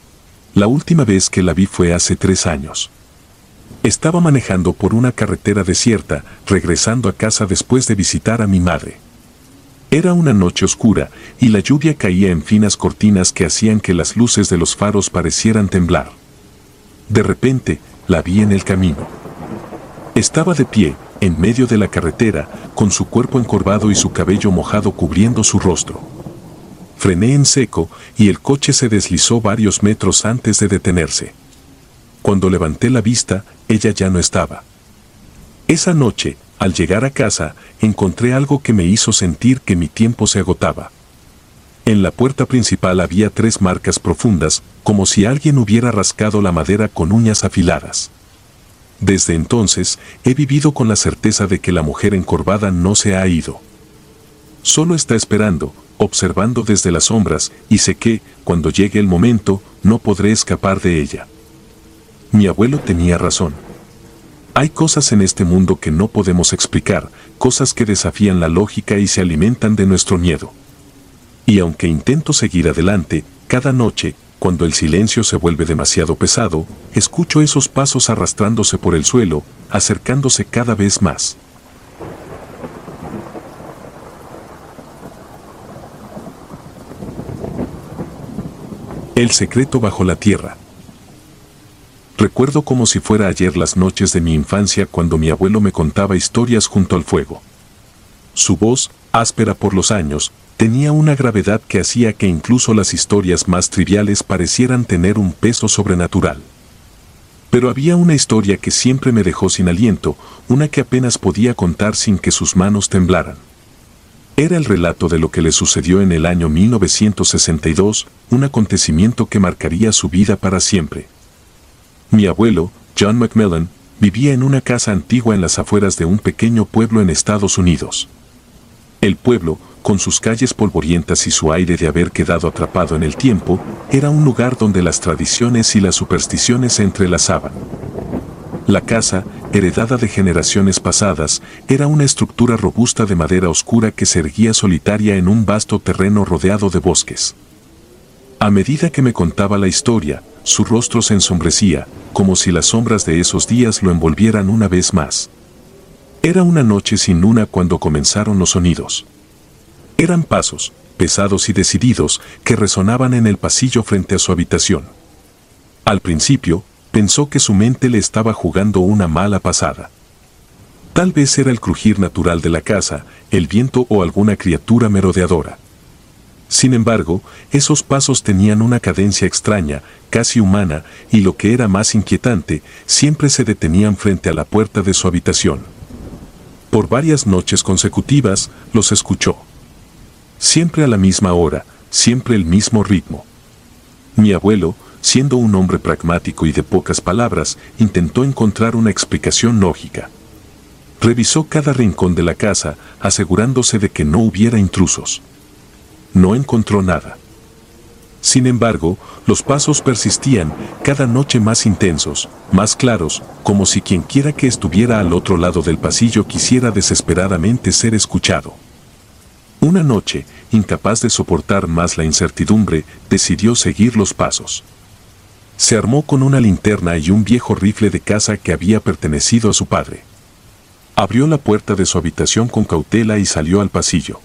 La última vez que la vi fue hace tres años. Estaba manejando por una carretera desierta, regresando a casa después de visitar a mi madre. Era una noche oscura, y la lluvia caía en finas cortinas que hacían que las luces de los faros parecieran temblar. De repente, la vi en el camino. Estaba de pie, en medio de la carretera, con su cuerpo encorvado y su cabello mojado cubriendo su rostro. Frené en seco, y el coche se deslizó varios metros antes de detenerse. Cuando levanté la vista, ella ya no estaba. Esa noche, al llegar a casa, encontré algo que me hizo sentir que mi tiempo se agotaba. En la puerta principal había tres marcas profundas, como si alguien hubiera rascado la madera con uñas afiladas. Desde entonces, he vivido con la certeza de que la mujer encorvada no se ha ido. Solo está esperando, observando desde las sombras, y sé que, cuando llegue el momento, no podré escapar de ella. Mi abuelo tenía razón. Hay cosas en este mundo que no podemos explicar, cosas que desafían la lógica y se alimentan de nuestro miedo. Y aunque intento seguir adelante, cada noche, cuando el silencio se vuelve demasiado pesado, escucho esos pasos arrastrándose por el suelo, acercándose cada vez más. El secreto bajo la tierra. Recuerdo como si fuera ayer las noches de mi infancia cuando mi abuelo me contaba historias junto al fuego. Su voz, áspera por los años, tenía una gravedad que hacía que incluso las historias más triviales parecieran tener un peso sobrenatural. Pero había una historia que siempre me dejó sin aliento, una que apenas podía contar sin que sus manos temblaran. Era el relato de lo que le sucedió en el año mil novecientos sesenta y dos, un acontecimiento que marcaría su vida para siempre. Mi abuelo, John Macmillan, vivía en una casa antigua en las afueras de un pequeño pueblo en Estados Unidos. El pueblo, con sus calles polvorientas y su aire de haber quedado atrapado en el tiempo, era un lugar donde las tradiciones y las supersticiones se entrelazaban. La casa, heredada de generaciones pasadas, era una estructura robusta de madera oscura que se erguía solitaria en un vasto terreno rodeado de bosques. A medida que me contaba la historia, su rostro se ensombrecía, como si las sombras de esos días lo envolvieran una vez más. Era una noche sin luna cuando comenzaron los sonidos. Eran pasos, pesados y decididos, que resonaban en el pasillo frente a su habitación. Al principio, pensó que su mente le estaba jugando una mala pasada. Tal vez era el crujir natural de la casa, el viento o alguna criatura merodeadora. Sin embargo, esos pasos tenían una cadencia extraña, casi humana, y lo que era más inquietante, siempre se detenían frente a la puerta de su habitación. Por varias noches consecutivas, los escuchó. Siempre a la misma hora, siempre el mismo ritmo. Mi abuelo, siendo un hombre pragmático y de pocas palabras, intentó encontrar una explicación lógica. Revisó cada rincón de la casa, asegurándose de que no hubiera intrusos. No encontró nada. Sin embargo, los pasos persistían, cada noche más intensos, más claros, como si quienquiera que estuviera al otro lado del pasillo quisiera desesperadamente ser escuchado. Una noche, incapaz de soportar más la incertidumbre, decidió seguir los pasos. Se armó con una linterna y un viejo rifle de caza que había pertenecido a su padre. Abrió la puerta de su habitación con cautela y salió al pasillo.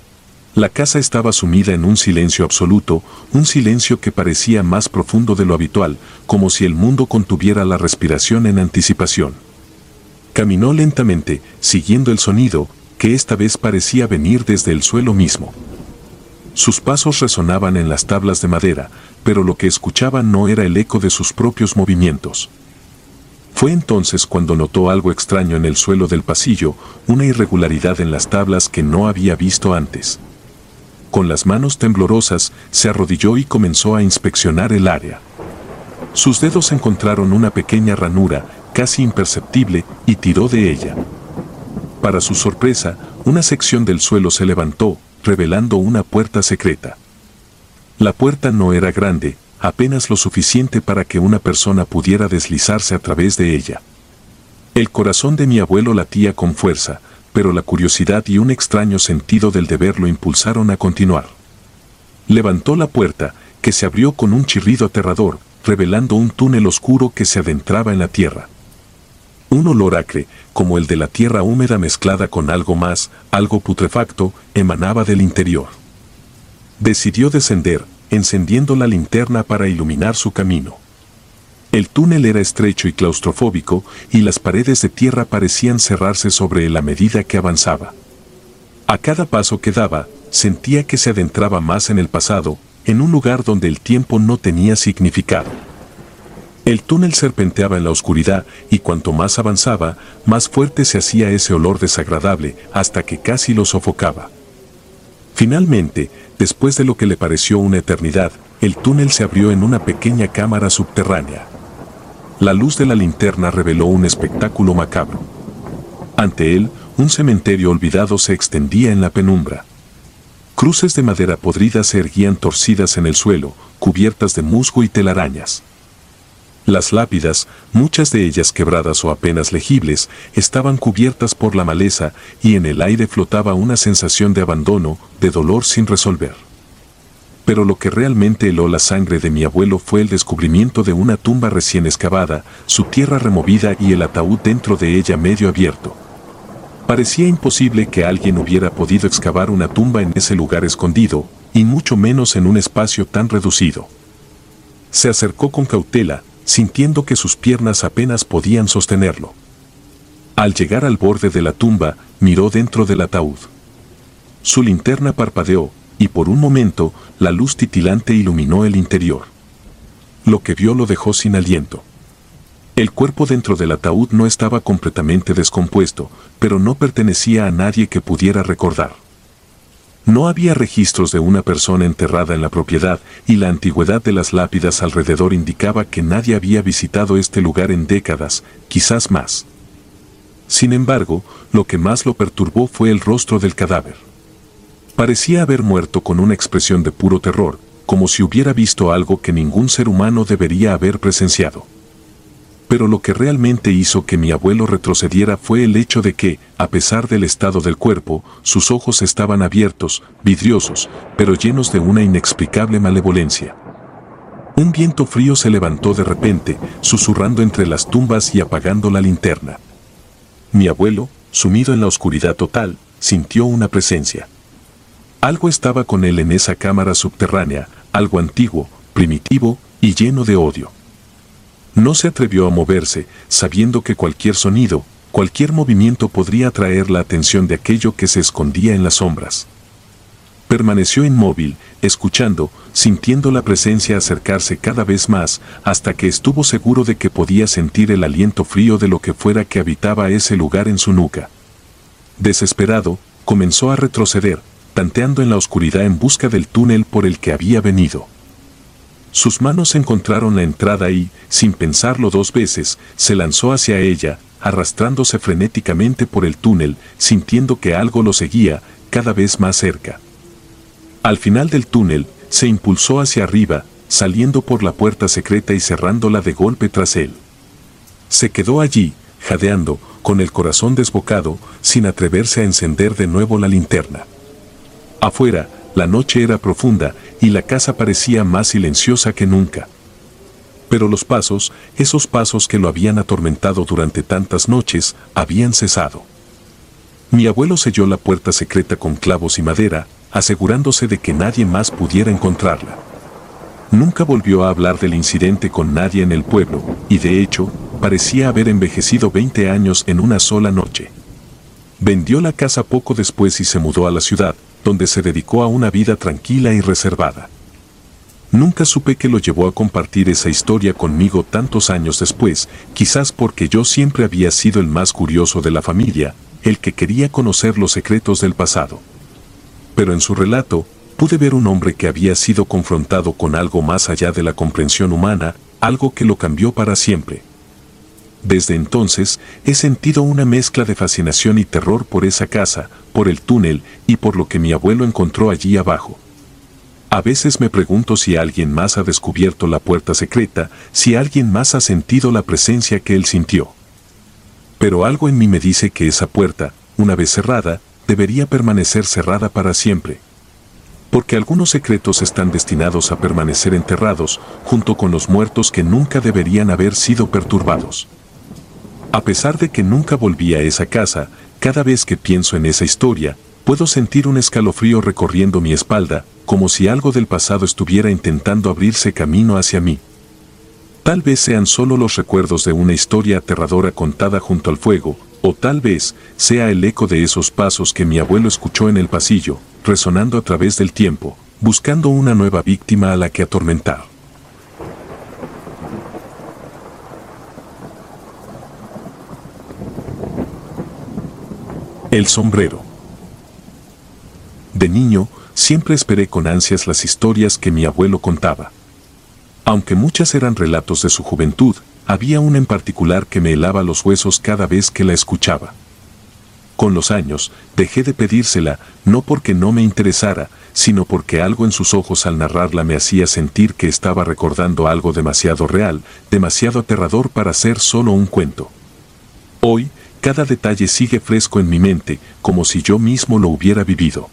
La casa estaba sumida en un silencio absoluto, un silencio que parecía más profundo de lo habitual, como si el mundo contuviera la respiración en anticipación. Caminó lentamente, siguiendo el sonido, que esta vez parecía venir desde el suelo mismo. Sus pasos resonaban en las tablas de madera, pero lo que escuchaba no era el eco de sus propios movimientos. Fue entonces cuando notó algo extraño en el suelo del pasillo, una irregularidad en las tablas que no había visto antes. Con las manos temblorosas, se arrodilló y comenzó a inspeccionar el área. Sus dedos encontraron una pequeña ranura, casi imperceptible, y tiró de ella. Para su sorpresa, una sección del suelo se levantó, revelando una puerta secreta. La puerta no era grande, apenas lo suficiente para que una persona pudiera deslizarse a través de ella. El corazón de mi abuelo latía con fuerza, pero la curiosidad y un extraño sentido del deber lo impulsaron a continuar. Levantó la puerta, que se abrió con un chirrido aterrador, revelando un túnel oscuro que se adentraba en la tierra. Un olor acre, como el de la tierra húmeda mezclada con algo más, algo putrefacto, emanaba del interior. Decidió descender, encendiendo la linterna para iluminar su camino. El túnel era estrecho y claustrofóbico, y las paredes de tierra parecían cerrarse sobre él a medida que avanzaba. A cada paso que daba, sentía que se adentraba más en el pasado, en un lugar donde el tiempo no tenía significado. El túnel serpenteaba en la oscuridad, y cuanto más avanzaba, más fuerte se hacía ese olor desagradable, hasta que casi lo sofocaba. Finalmente, después de lo que le pareció una eternidad, el túnel se abrió en una pequeña cámara subterránea. La luz de la linterna reveló un espectáculo macabro. Ante él, un cementerio olvidado se extendía en la penumbra. Cruces de madera podrida se erguían torcidas en el suelo, cubiertas de musgo y telarañas. Las lápidas, muchas de ellas quebradas o apenas legibles, estaban cubiertas por la maleza, y en el aire flotaba una sensación de abandono, de dolor sin resolver. Pero lo que realmente heló la sangre de mi abuelo fue el descubrimiento de una tumba recién excavada, su tierra removida y el ataúd dentro de ella medio abierto. Parecía imposible que alguien hubiera podido excavar una tumba en ese lugar escondido, y mucho menos en un espacio tan reducido. Se acercó con cautela, sintiendo que sus piernas apenas podían sostenerlo. Al llegar al borde de la tumba, miró dentro del ataúd. Su linterna parpadeó, y por un momento, la luz titilante iluminó el interior. Lo que vio lo dejó sin aliento. El cuerpo dentro del ataúd no estaba completamente descompuesto, pero no pertenecía a nadie que pudiera recordar. No había registros de una persona enterrada en la propiedad, y la antigüedad de las lápidas alrededor indicaba que nadie había visitado este lugar en décadas, quizás más. Sin embargo, lo que más lo perturbó fue el rostro del cadáver. Parecía haber muerto con una expresión de puro terror, como si hubiera visto algo que ningún ser humano debería haber presenciado. Pero lo que realmente hizo que mi abuelo retrocediera fue el hecho de que, a pesar del estado del cuerpo, sus ojos estaban abiertos, vidriosos, pero llenos de una inexplicable malevolencia. Un viento frío se levantó de repente, susurrando entre las tumbas y apagando la linterna. Mi abuelo, sumido en la oscuridad total, sintió una presencia. Algo estaba con él en esa cámara subterránea, algo antiguo, primitivo y lleno de odio. No se atrevió a moverse, sabiendo que cualquier sonido, cualquier movimiento podría atraer la atención de aquello que se escondía en las sombras. Permaneció inmóvil, escuchando, sintiendo la presencia acercarse cada vez más, hasta que estuvo seguro de que podía sentir el aliento frío de lo que fuera que habitaba ese lugar en su nuca. Desesperado, comenzó a retroceder, tanteando en la oscuridad en busca del túnel por el que había venido. Sus manos encontraron la entrada y, sin pensarlo dos veces, se lanzó hacia ella, arrastrándose frenéticamente por el túnel, sintiendo que algo lo seguía, cada vez más cerca. Al final del túnel, se impulsó hacia arriba, saliendo por la puerta secreta y cerrándola de golpe tras él. Se quedó allí, jadeando, con el corazón desbocado, sin atreverse a encender de nuevo la linterna. Afuera, la noche era profunda y la casa parecía más silenciosa que nunca. Pero los pasos, esos pasos que lo habían atormentado durante tantas noches, habían cesado. Mi abuelo selló la puerta secreta con clavos y madera, asegurándose de que nadie más pudiera encontrarla. Nunca volvió a hablar del incidente con nadie en el pueblo, y de hecho, parecía haber envejecido veinte años en una sola noche. Vendió la casa poco después y se mudó a la ciudad, donde se dedicó a una vida tranquila y reservada. Nunca supe qué lo llevó a compartir esa historia conmigo tantos años después, quizás porque yo siempre había sido el más curioso de la familia, el que quería conocer los secretos del pasado. Pero en su relato, pude ver un hombre que había sido confrontado con algo más allá de la comprensión humana, algo que lo cambió para siempre. Desde entonces, he sentido una mezcla de fascinación y terror por esa casa, por el túnel y por lo que mi abuelo encontró allí abajo. A veces me pregunto si alguien más ha descubierto la puerta secreta, si alguien más ha sentido la presencia que él sintió. Pero algo en mí me dice que esa puerta, una vez cerrada, debería permanecer cerrada para siempre. Porque algunos secretos están destinados a permanecer enterrados, junto con los muertos que nunca deberían haber sido perturbados. A pesar de que nunca volví a esa casa, cada vez que pienso en esa historia, puedo sentir un escalofrío recorriendo mi espalda, como si algo del pasado estuviera intentando abrirse camino hacia mí. Tal vez sean solo los recuerdos de una historia aterradora contada junto al fuego, o tal vez sea el eco de esos pasos que mi abuelo escuchó en el pasillo, resonando a través del tiempo, buscando una nueva víctima a la que atormentar. El sombrero. De niño, siempre esperé con ansias las historias que mi abuelo contaba. Aunque muchas eran relatos de su juventud, había una en particular que me helaba los huesos cada vez que la escuchaba. Con los años, dejé de pedírsela, no porque no me interesara, sino porque algo en sus ojos al narrarla me hacía sentir que estaba recordando algo demasiado real, demasiado aterrador para ser solo un cuento. Hoy, cada detalle sigue fresco en mi mente, como si yo mismo lo hubiera vivido.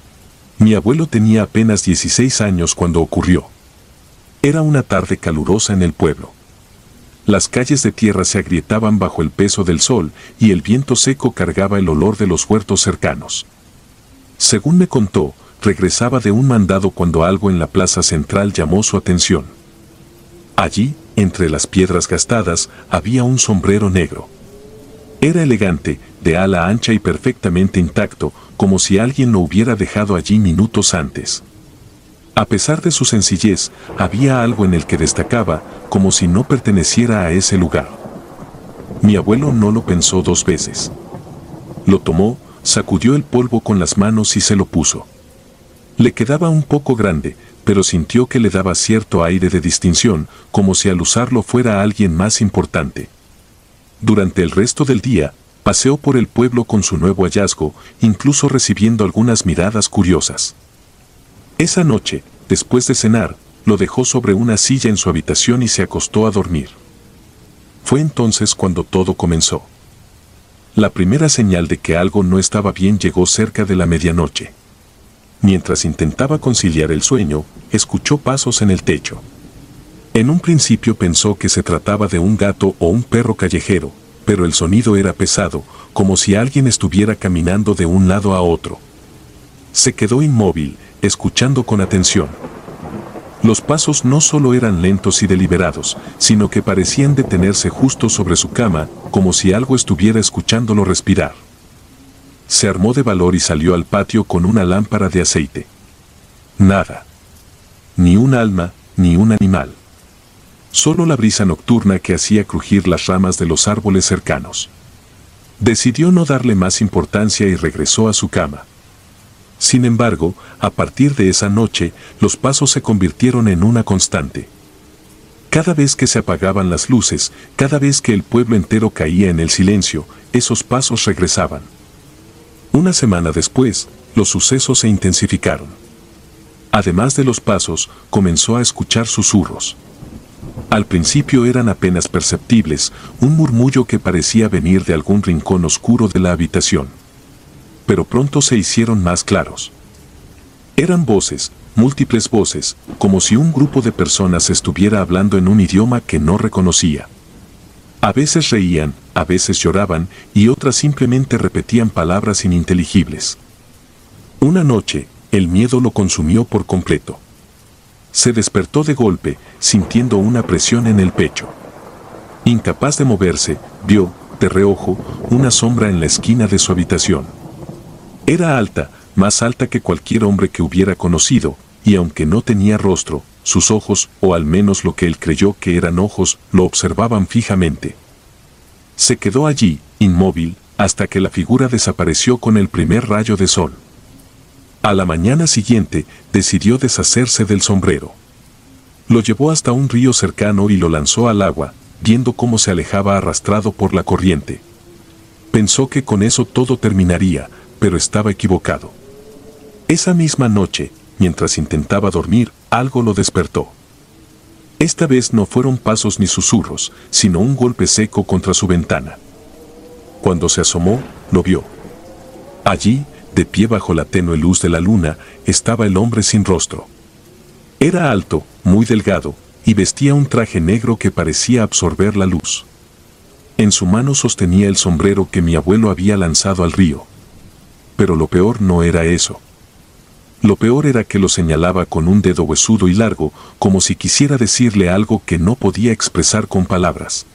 Mi abuelo tenía apenas dieciséis años cuando ocurrió. Era una tarde calurosa en el pueblo. Las calles de tierra se agrietaban bajo el peso del sol y el viento seco cargaba el olor de los huertos cercanos. Según me contó, regresaba de un mandado cuando algo en la plaza central llamó su atención. Allí, entre las piedras gastadas, había un sombrero negro. Era elegante, de ala ancha y perfectamente intacto, como si alguien lo hubiera dejado allí minutos antes. A pesar de su sencillez, había algo en el que destacaba, como si no perteneciera a ese lugar. Mi abuelo no lo pensó dos veces. Lo tomó, sacudió el polvo con las manos y se lo puso. Le quedaba un poco grande, pero sintió que le daba cierto aire de distinción, como si al usarlo fuera alguien más importante. Durante el resto del día, paseó por el pueblo con su nuevo hallazgo, incluso recibiendo algunas miradas curiosas. Esa noche, después de cenar, lo dejó sobre una silla en su habitación y se acostó a dormir. Fue entonces cuando todo comenzó. La primera señal de que algo no estaba bien llegó cerca de la medianoche. Mientras intentaba conciliar el sueño, escuchó pasos en el techo. En un principio pensó que se trataba de un gato o un perro callejero, pero el sonido era pesado, como si alguien estuviera caminando de un lado a otro. Se quedó inmóvil, escuchando con atención. Los pasos no solo eran lentos y deliberados, sino que parecían detenerse justo sobre su cama, como si algo estuviera escuchándolo respirar. Se armó de valor y salió al patio con una lámpara de aceite. Nada. Ni un alma, ni un animal. Solo la brisa nocturna que hacía crujir las ramas de los árboles cercanos. Decidió no darle más importancia y regresó a su cama. Sin embargo, a partir de esa noche, los pasos se convirtieron en una constante. Cada vez que se apagaban las luces, cada vez que el pueblo entero caía en el silencio, esos pasos regresaban. Una semana después, los sucesos se intensificaron. Además de los pasos, comenzó a escuchar susurros. Al principio eran apenas perceptibles, un murmullo que parecía venir de algún rincón oscuro de la habitación. Pero pronto se hicieron más claros. Eran voces, múltiples voces, como si un grupo de personas estuviera hablando en un idioma que no reconocía. A veces reían, a veces lloraban, y otras simplemente repetían palabras ininteligibles. Una noche, el miedo lo consumió por completo. Se despertó de golpe, sintiendo una presión en el pecho. Incapaz de moverse, vio, de reojo, una sombra en la esquina de su habitación. Era alta, más alta que cualquier hombre que hubiera conocido, y aunque no tenía rostro, sus ojos, o al menos lo que él creyó que eran ojos, lo observaban fijamente. Se quedó allí, inmóvil, hasta que la figura desapareció con el primer rayo de sol. A la mañana siguiente, decidió deshacerse del sombrero. Lo llevó hasta un río cercano y lo lanzó al agua, viendo cómo se alejaba arrastrado por la corriente. Pensó que con eso todo terminaría, pero estaba equivocado. Esa misma noche, mientras intentaba dormir, algo lo despertó. Esta vez no fueron pasos ni susurros, sino un golpe seco contra su ventana. Cuando se asomó, lo vio. Allí, de pie bajo la tenue luz de la luna, estaba el hombre sin rostro. Era alto, muy delgado, y vestía un traje negro que parecía absorber la luz. En su mano sostenía el sombrero que mi abuelo había lanzado al río. Pero lo peor no era eso. Lo peor era que lo señalaba con un dedo huesudo y largo, como si quisiera decirle algo que no podía expresar con palabras.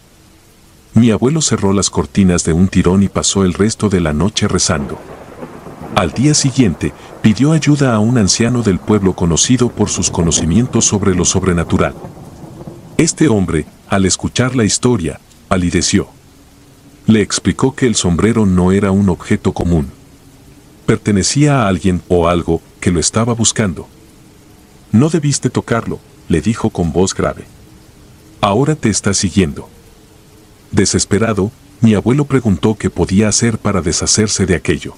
Mi abuelo cerró las cortinas de un tirón y pasó el resto de la noche rezando. Al día siguiente, pidió ayuda a un anciano del pueblo conocido por sus conocimientos sobre lo sobrenatural. Este hombre, al escuchar la historia, palideció. Le explicó que el sombrero no era un objeto común. Pertenecía a alguien o algo que lo estaba buscando. No debiste tocarlo, le dijo con voz grave. Ahora te está siguiendo. Desesperado, mi abuelo preguntó qué podía hacer para deshacerse de aquello.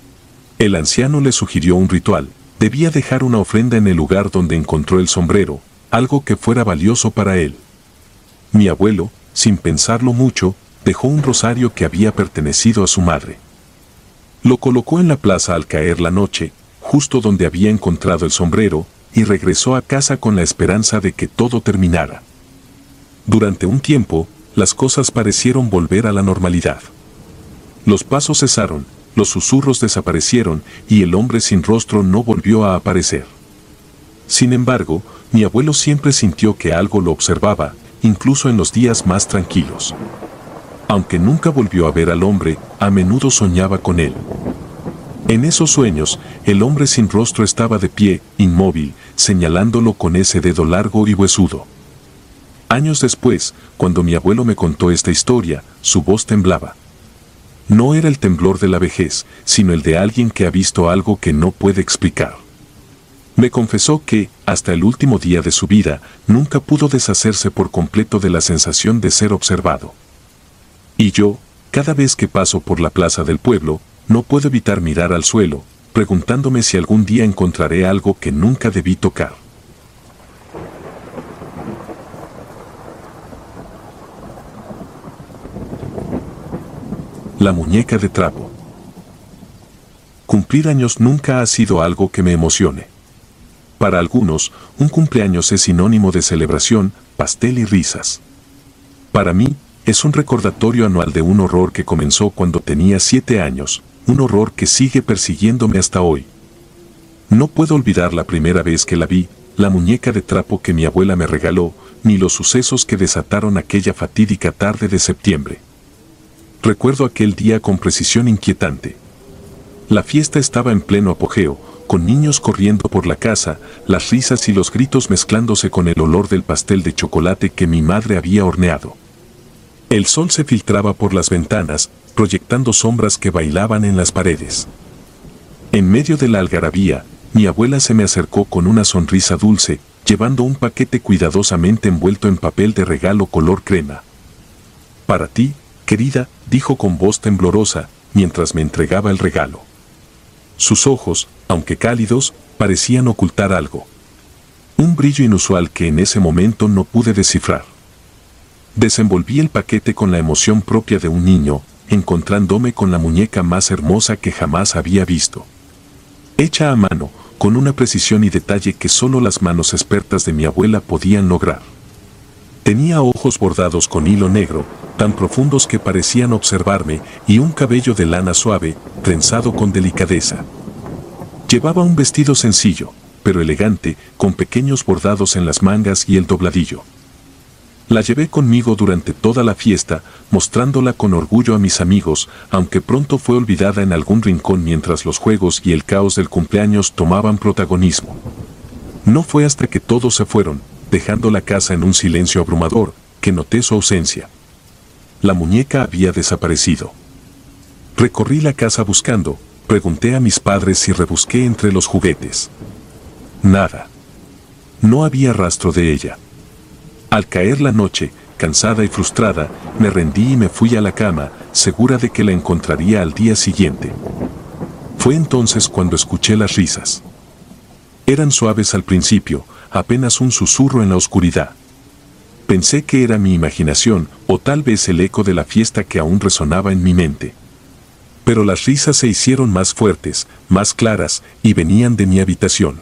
El anciano le sugirió un ritual. Debía dejar una ofrenda en el lugar donde encontró el sombrero, algo que fuera valioso para él. Mi abuelo, sin pensarlo mucho, dejó un rosario que había pertenecido a su madre. Lo colocó en la plaza al caer la noche, justo donde había encontrado el sombrero, y regresó a casa con la esperanza de que todo terminara. Durante un tiempo, las cosas parecieron volver a la normalidad. Los pasos cesaron, los susurros desaparecieron y el hombre sin rostro no volvió a aparecer. Sin embargo, mi abuelo siempre sintió que algo lo observaba, incluso en los días más tranquilos. Aunque nunca volvió a ver al hombre, a menudo soñaba con él. En esos sueños, el hombre sin rostro estaba de pie, inmóvil, señalándolo con ese dedo largo y huesudo. Años después, cuando mi abuelo me contó esta historia, su voz temblaba. No era el temblor de la vejez, sino el de alguien que ha visto algo que no puede explicar. Me confesó que, hasta el último día de su vida, nunca pudo deshacerse por completo de la sensación de ser observado. Y yo, cada vez que paso por la plaza del pueblo, no puedo evitar mirar al suelo, preguntándome si algún día encontraré algo que nunca debí tocar. La muñeca de trapo. Cumplir años nunca ha sido algo que me emocione. Para algunos, un cumpleaños es sinónimo de celebración, pastel y risas. Para mí, es un recordatorio anual de un horror que comenzó cuando tenía siete años, un horror que sigue persiguiéndome hasta hoy. No puedo olvidar la primera vez que la vi, la muñeca de trapo que mi abuela me regaló, ni los sucesos que desataron aquella fatídica tarde de septiembre. Recuerdo aquel día con precisión inquietante. La fiesta estaba en pleno apogeo, con niños corriendo por la casa, las risas y los gritos mezclándose con el olor del pastel de chocolate que mi madre había horneado. El sol se filtraba por las ventanas, proyectando sombras que bailaban en las paredes. En medio de la algarabía, mi abuela se me acercó con una sonrisa dulce, llevando un paquete cuidadosamente envuelto en papel de regalo color crema. «Para ti, querida», dijo con voz temblorosa, mientras me entregaba el regalo. Sus ojos, aunque cálidos, parecían ocultar algo. Un brillo inusual que en ese momento no pude descifrar. Desenvolví el paquete con la emoción propia de un niño, encontrándome con la muñeca más hermosa que jamás había visto. Hecha a mano, con una precisión y detalle que solo las manos expertas de mi abuela podían lograr. Tenía ojos bordados con hilo negro, tan profundos que parecían observarme, y un cabello de lana suave, trenzado con delicadeza. Llevaba un vestido sencillo, pero elegante, con pequeños bordados en las mangas y el dobladillo. La llevé conmigo durante toda la fiesta, mostrándola con orgullo a mis amigos, aunque pronto fue olvidada en algún rincón mientras los juegos y el caos del cumpleaños tomaban protagonismo. No fue hasta que todos se fueron, dejando la casa en un silencio abrumador, que noté su ausencia. La muñeca había desaparecido. Recorrí la casa buscando, pregunté a mis padres y rebusqué entre los juguetes. Nada. No había rastro de ella. Al caer la noche, cansada y frustrada, me rendí y me fui a la cama, segura de que la encontraría al día siguiente. Fue entonces cuando escuché las risas. Eran suaves al principio, apenas un susurro en la oscuridad. Pensé que era mi imaginación, o tal vez el eco de la fiesta que aún resonaba en mi mente. Pero las risas se hicieron más fuertes, más claras, y venían de mi habitación.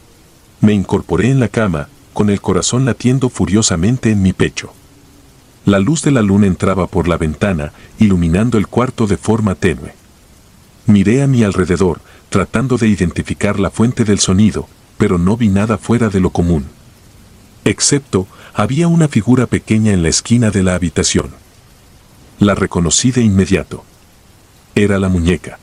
Me incorporé en la cama, con el corazón latiendo furiosamente en mi pecho. La luz de la luna entraba por la ventana, iluminando el cuarto de forma tenue. Miré a mi alrededor, tratando de identificar la fuente del sonido, pero no vi nada fuera de lo común. Excepto, había una figura pequeña en la esquina de la habitación. La reconocí de inmediato. Era la muñeca.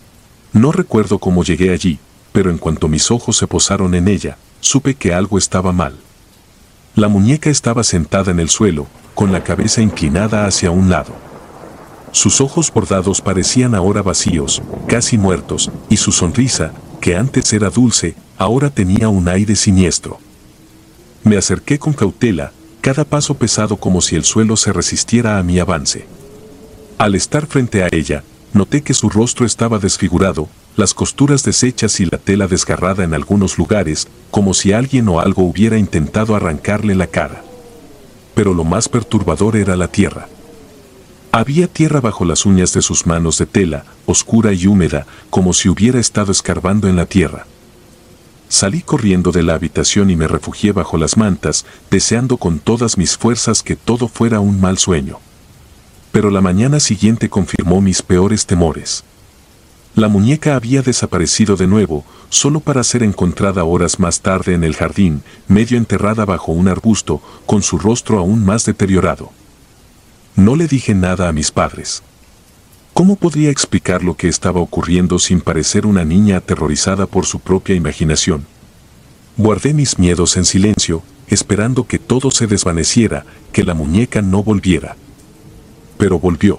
No recuerdo cómo llegué allí, pero en cuanto mis ojos se posaron en ella, supe que algo estaba mal. La muñeca estaba sentada en el suelo, con la cabeza inclinada hacia un lado. Sus ojos bordados parecían ahora vacíos, casi muertos, y su sonrisa, que antes era dulce, ahora tenía un aire siniestro. Me acerqué con cautela, cada paso pesado como si el suelo se resistiera a mi avance. Al estar frente a ella, noté que su rostro estaba desfigurado, las costuras deshechas y la tela desgarrada en algunos lugares, como si alguien o algo hubiera intentado arrancarle la cara. Pero lo más perturbador era la tierra. Había tierra bajo las uñas de sus manos de tela, oscura y húmeda, como si hubiera estado escarbando en la tierra. Salí corriendo de la habitación y me refugié bajo las mantas, deseando con todas mis fuerzas que todo fuera un mal sueño. Pero la mañana siguiente confirmó mis peores temores. La muñeca había desaparecido de nuevo, solo para ser encontrada horas más tarde en el jardín, medio enterrada bajo un arbusto, con su rostro aún más deteriorado. No le dije nada a mis padres. ¿Cómo podría explicar lo que estaba ocurriendo sin parecer una niña aterrorizada por su propia imaginación? Guardé mis miedos en silencio, esperando que todo se desvaneciera, que la muñeca no volviera. Pero volvió.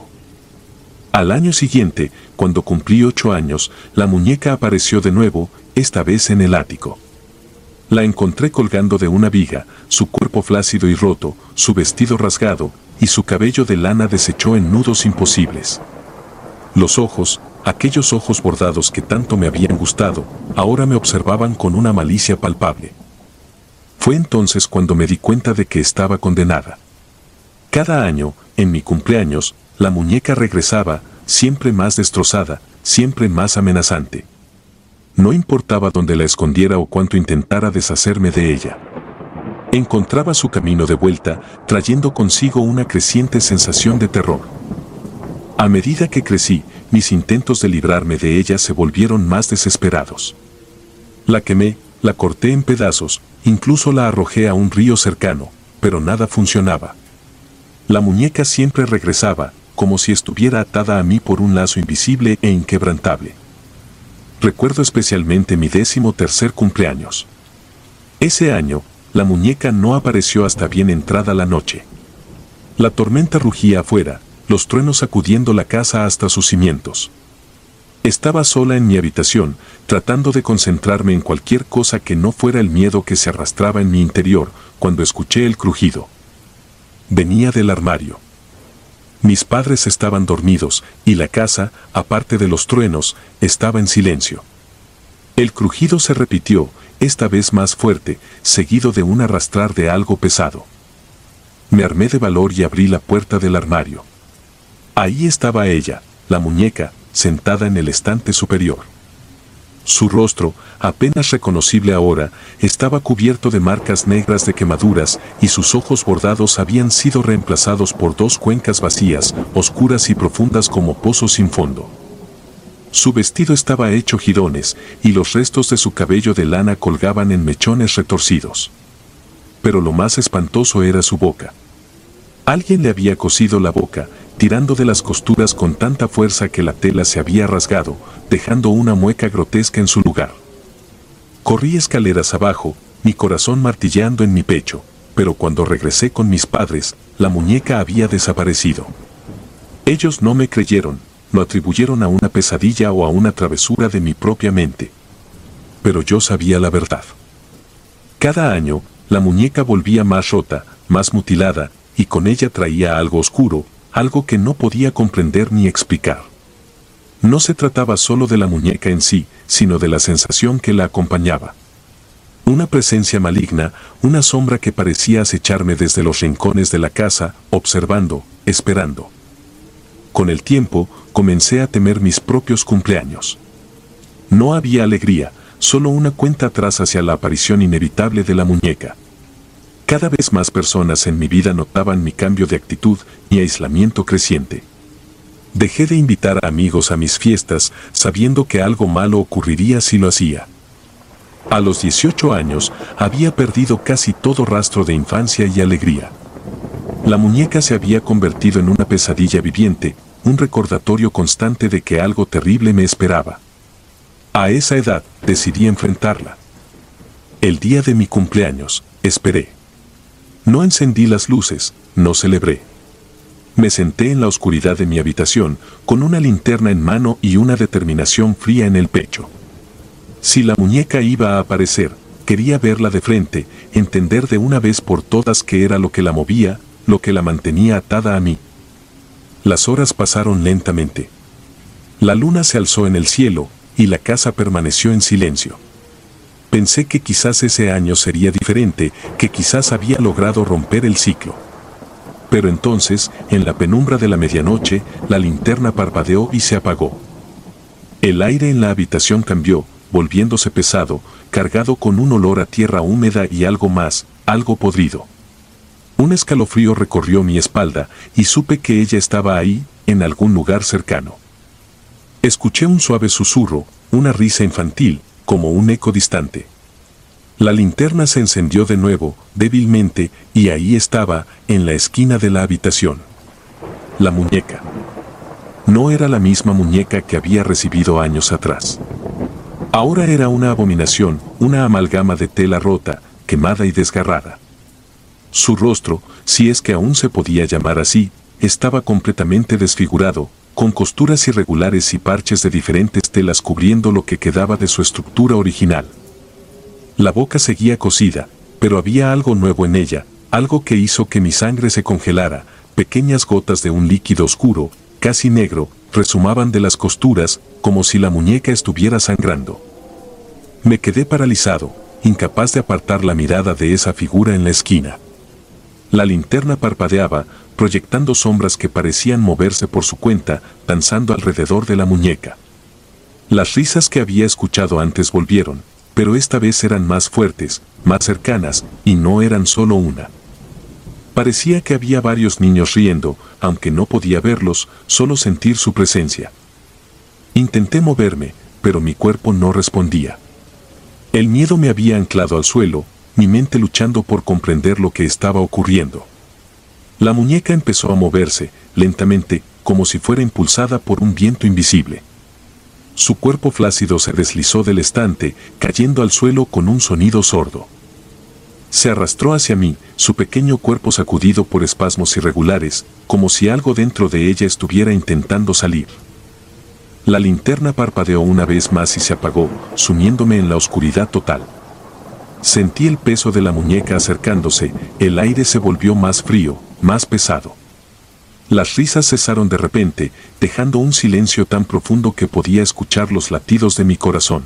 Al año siguiente, cuando cumplí ocho años, la muñeca apareció de nuevo, esta vez en el ático. La encontré colgando de una viga, su cuerpo flácido y roto, su vestido rasgado, y su cabello de lana deshechó en nudos imposibles. Los ojos, aquellos ojos bordados que tanto me habían gustado, ahora me observaban con una malicia palpable. Fue entonces cuando me di cuenta de que estaba condenada. Cada año, en mi cumpleaños, la muñeca regresaba, siempre más destrozada, siempre más amenazante. No importaba dónde la escondiera o cuánto intentara deshacerme de ella. Encontraba su camino de vuelta, trayendo consigo una creciente sensación de terror. A medida que crecí, mis intentos de librarme de ella se volvieron más desesperados. La quemé, la corté en pedazos, incluso la arrojé a un río cercano, pero nada funcionaba. La muñeca siempre regresaba, como si estuviera atada a mí por un lazo invisible e inquebrantable. Recuerdo especialmente mi décimo tercer cumpleaños. Ese año, la muñeca no apareció hasta bien entrada la noche. La tormenta rugía afuera, los truenos sacudiendo la casa hasta sus cimientos. Estaba sola en mi habitación, tratando de concentrarme en cualquier cosa que no fuera el miedo que se arrastraba en mi interior, cuando escuché el crujido. Venía del armario. Mis padres estaban dormidos, y la casa, aparte de los truenos, estaba en silencio. El crujido se repitió, esta vez más fuerte, seguido de un arrastrar de algo pesado. Me armé de valor y abrí la puerta del armario. Ahí estaba ella, la muñeca, sentada en el estante superior. Su rostro, apenas reconocible ahora, estaba cubierto de marcas negras de quemaduras y sus ojos bordados habían sido reemplazados por dos cuencas vacías, oscuras y profundas como pozos sin fondo. Su vestido estaba hecho jirones y los restos de su cabello de lana colgaban en mechones retorcidos. Pero lo más espantoso era su boca. Alguien le había cosido la boca, tirando de las costuras con tanta fuerza que la tela se había rasgado, dejando una mueca grotesca en su lugar. Corrí escaleras abajo, mi corazón martilleando en mi pecho, pero cuando regresé con mis padres, la muñeca había desaparecido. Ellos no me creyeron, lo atribuyeron a una pesadilla o a una travesura de mi propia mente. Pero yo sabía la verdad. Cada año, la muñeca volvía más rota, más mutilada, y con ella traía algo oscuro, algo que no podía comprender ni explicar. No se trataba solo de la muñeca en sí, sino de la sensación que la acompañaba. Una presencia maligna, una sombra que parecía acecharme desde los rincones de la casa, observando, esperando. Con el tiempo, comencé a temer mis propios cumpleaños. No había alegría, solo una cuenta atrás hacia la aparición inevitable de la muñeca. Cada vez más personas en mi vida notaban mi cambio de actitud, mi aislamiento creciente. Dejé de invitar a amigos a mis fiestas, sabiendo que algo malo ocurriría si lo hacía. A los dieciocho años, había perdido casi todo rastro de infancia y alegría. La muñeca se había convertido en una pesadilla viviente, un recordatorio constante de que algo terrible me esperaba. A esa edad, decidí enfrentarla. El día de mi cumpleaños, esperé. No encendí las luces, no celebré. Me senté en la oscuridad de mi habitación, con una linterna en mano y una determinación fría en el pecho. Si la muñeca iba a aparecer, quería verla de frente, entender de una vez por todas qué era lo que la movía, lo que la mantenía atada a mí. Las horas pasaron lentamente. La luna se alzó en el cielo, y la casa permaneció en silencio. Pensé que quizás ese año sería diferente, que quizás había logrado romper el ciclo. Pero entonces, en la penumbra de la medianoche, la linterna parpadeó y se apagó. El aire en la habitación cambió, volviéndose pesado, cargado con un olor a tierra húmeda y algo más, algo podrido. Un escalofrío recorrió mi espalda y supe que ella estaba ahí, en algún lugar cercano. Escuché un suave susurro, una risa infantil, como un eco distante. La linterna se encendió de nuevo, débilmente, y ahí estaba, en la esquina de la habitación. La muñeca. No era la misma muñeca que había recibido años atrás. Ahora era una abominación, una amalgama de tela rota, quemada y desgarrada. Su rostro, si es que aún se podía llamar así, estaba completamente desfigurado, con costuras irregulares y parches de diferentes telas cubriendo lo que quedaba de su estructura original. La boca seguía cosida, pero había algo nuevo en ella, algo que hizo que mi sangre se congelara, pequeñas gotas de un líquido oscuro, casi negro, rezumaban de las costuras, como si la muñeca estuviera sangrando. Me quedé paralizado, incapaz de apartar la mirada de esa figura en la esquina. La linterna parpadeaba, proyectando sombras que parecían moverse por su cuenta, danzando alrededor de la muñeca. Las risas que había escuchado antes volvieron, pero esta vez eran más fuertes, más cercanas, y no eran solo una. Parecía que había varios niños riendo, aunque no podía verlos, solo sentir su presencia. Intenté moverme, pero mi cuerpo no respondía. El miedo me había anclado al suelo, mi mente luchando por comprender lo que estaba ocurriendo. La muñeca empezó a moverse, lentamente, como si fuera impulsada por un viento invisible. Su cuerpo flácido se deslizó del estante, cayendo al suelo con un sonido sordo. Se arrastró hacia mí, su pequeño cuerpo sacudido por espasmos irregulares, como si algo dentro de ella estuviera intentando salir. La linterna parpadeó una vez más y se apagó, sumiéndome en la oscuridad total. Sentí el peso de la muñeca acercándose, el aire se volvió más frío, más pesado. Las risas cesaron de repente, dejando un silencio tan profundo que podía escuchar los latidos de mi corazón.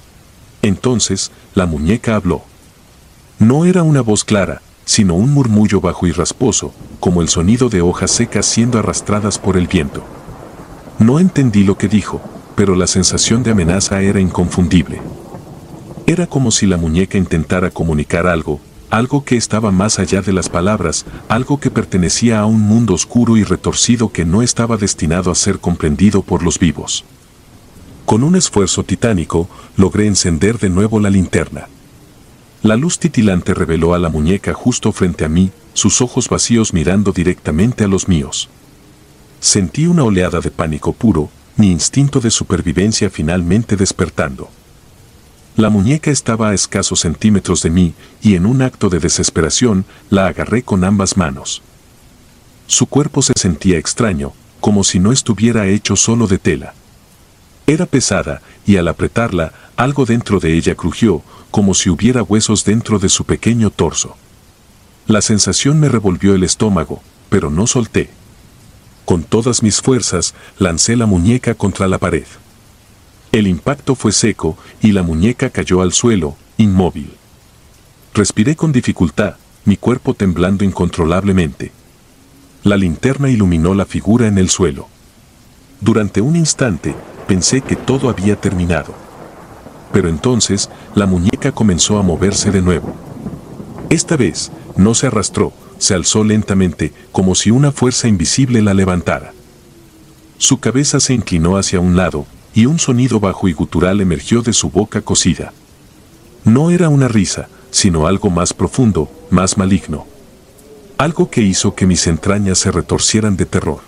Entonces, la muñeca habló. No era una voz clara, sino un murmullo bajo y rasposo, como el sonido de hojas secas siendo arrastradas por el viento. No entendí lo que dijo, pero la sensación de amenaza era inconfundible. Era como si la muñeca intentara comunicar algo, algo que estaba más allá de las palabras, algo que pertenecía a un mundo oscuro y retorcido que no estaba destinado a ser comprendido por los vivos. Con un esfuerzo titánico, logré encender de nuevo la linterna. La luz titilante reveló a la muñeca justo frente a mí, sus ojos vacíos mirando directamente a los míos. Sentí una oleada de pánico puro, mi instinto de supervivencia finalmente despertando. La muñeca estaba a escasos centímetros de mí, y en un acto de desesperación, la agarré con ambas manos. Su cuerpo se sentía extraño, como si no estuviera hecho solo de tela. Era pesada, y al apretarla, algo dentro de ella crujió, como si hubiera huesos dentro de su pequeño torso. La sensación me revolvió el estómago, pero no solté. Con todas mis fuerzas, lancé la muñeca contra la pared. El impacto fue seco, y la muñeca cayó al suelo, inmóvil. Respiré con dificultad, mi cuerpo temblando incontrolablemente. La linterna iluminó la figura en el suelo. Durante un instante, pensé que todo había terminado. Pero entonces, la muñeca comenzó a moverse de nuevo. Esta vez, no se arrastró, se alzó lentamente, como si una fuerza invisible la levantara. Su cabeza se inclinó hacia un lado, y un sonido bajo y gutural emergió de su boca cosida. No era una risa, sino algo más profundo, más maligno. Algo que hizo que mis entrañas se retorcieran de terror.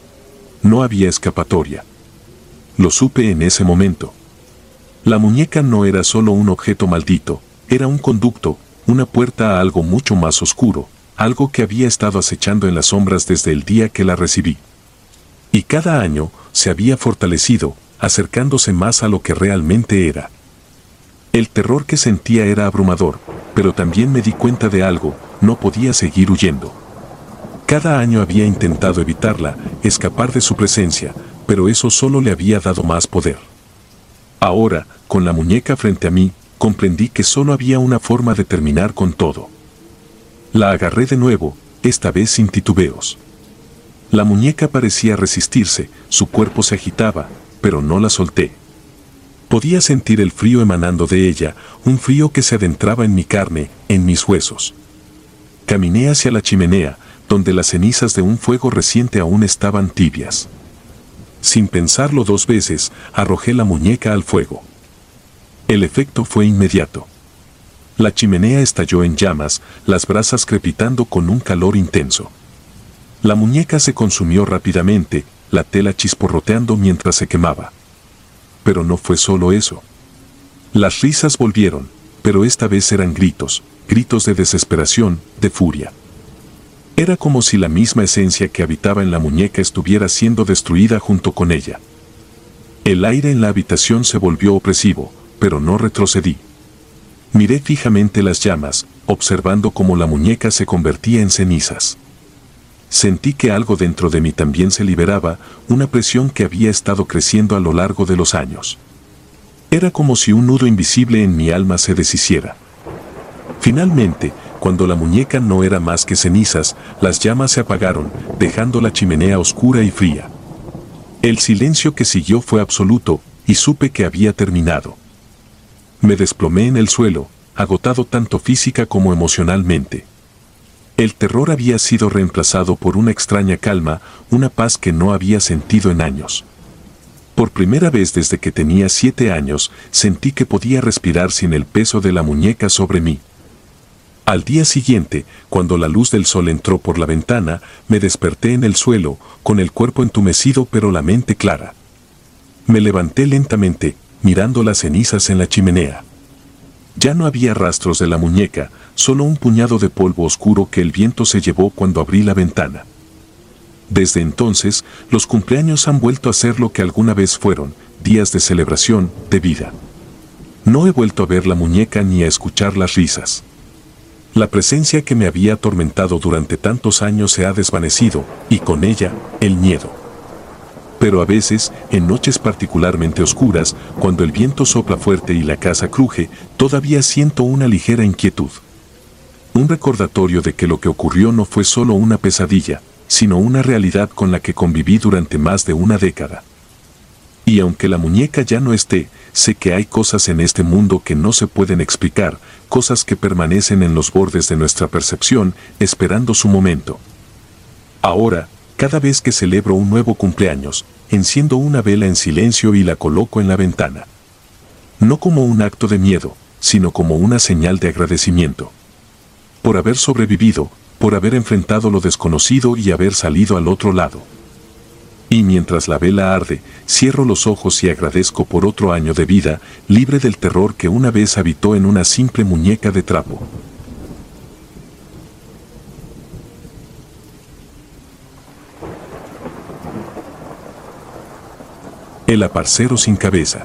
No había escapatoria. Lo supe en ese momento. La muñeca no era solo un objeto maldito, era un conducto, una puerta a algo mucho más oscuro, algo que había estado acechando en las sombras desde el día que la recibí. Y cada año se había fortalecido, acercándose más a lo que realmente era. El terror que sentía era abrumador, pero también me di cuenta de algo, no podía seguir huyendo. Cada año había intentado evitarla, escapar de su presencia, pero eso solo le había dado más poder. Ahora, con la muñeca frente a mí, comprendí que solo había una forma de terminar con todo. La agarré de nuevo, esta vez sin titubeos. La muñeca parecía resistirse, su cuerpo se agitaba, pero no la solté. Podía sentir el frío emanando de ella, un frío que se adentraba en mi carne, en mis huesos. Caminé hacia la chimenea, donde las cenizas de un fuego reciente aún estaban tibias. Sin pensarlo dos veces, arrojé la muñeca al fuego. El efecto fue inmediato. La chimenea estalló en llamas, las brasas crepitando con un calor intenso. La muñeca se consumió rápidamente, la tela chisporroteando mientras se quemaba. Pero no fue solo eso. Las risas volvieron, pero esta vez eran gritos, gritos de desesperación, de furia. Era como si la misma esencia que habitaba en la muñeca estuviera siendo destruida junto con ella. El aire en la habitación se volvió opresivo, pero no retrocedí. Miré fijamente las llamas, observando cómo la muñeca se convertía en cenizas. Sentí que algo dentro de mí también se liberaba, una presión que había estado creciendo a lo largo de los años. Era como si un nudo invisible en mi alma se deshiciera. Finalmente, cuando la muñeca no era más que cenizas, las llamas se apagaron, dejando la chimenea oscura y fría. El silencio que siguió fue absoluto, y supe que había terminado. Me desplomé en el suelo, agotado tanto física como emocionalmente. El terror había sido reemplazado por una extraña calma, una paz que no había sentido en años. Por primera vez desde que tenía siete años, sentí que podía respirar sin el peso de la muñeca sobre mí. Al día siguiente, cuando la luz del sol entró por la ventana, me desperté en el suelo, con el cuerpo entumecido pero la mente clara. Me levanté lentamente, mirando las cenizas en la chimenea. Ya no había rastros de la muñeca, solo un puñado de polvo oscuro que el viento se llevó cuando abrí la ventana. Desde entonces, los cumpleaños han vuelto a ser lo que alguna vez fueron, días de celebración, de vida. No he vuelto a ver la muñeca ni a escuchar las risas. La presencia que me había atormentado durante tantos años se ha desvanecido, y con ella, el miedo. Pero a veces, en noches particularmente oscuras, cuando el viento sopla fuerte y la casa cruje, todavía siento una ligera inquietud. Un recordatorio de que lo que ocurrió no fue solo una pesadilla, sino una realidad con la que conviví durante más de una década. Y aunque la muñeca ya no esté, sé que hay cosas en este mundo que no se pueden explicar, cosas que permanecen en los bordes de nuestra percepción, esperando su momento. Ahora, cada vez que celebro un nuevo cumpleaños, enciendo una vela en silencio y la coloco en la ventana. No como un acto de miedo, sino como una señal de agradecimiento. Por haber sobrevivido, por haber enfrentado lo desconocido y haber salido al otro lado. Y mientras la vela arde, cierro los ojos y agradezco por otro año de vida, libre del terror que una vez habitó en una simple muñeca de trapo. El aparcero sin cabeza.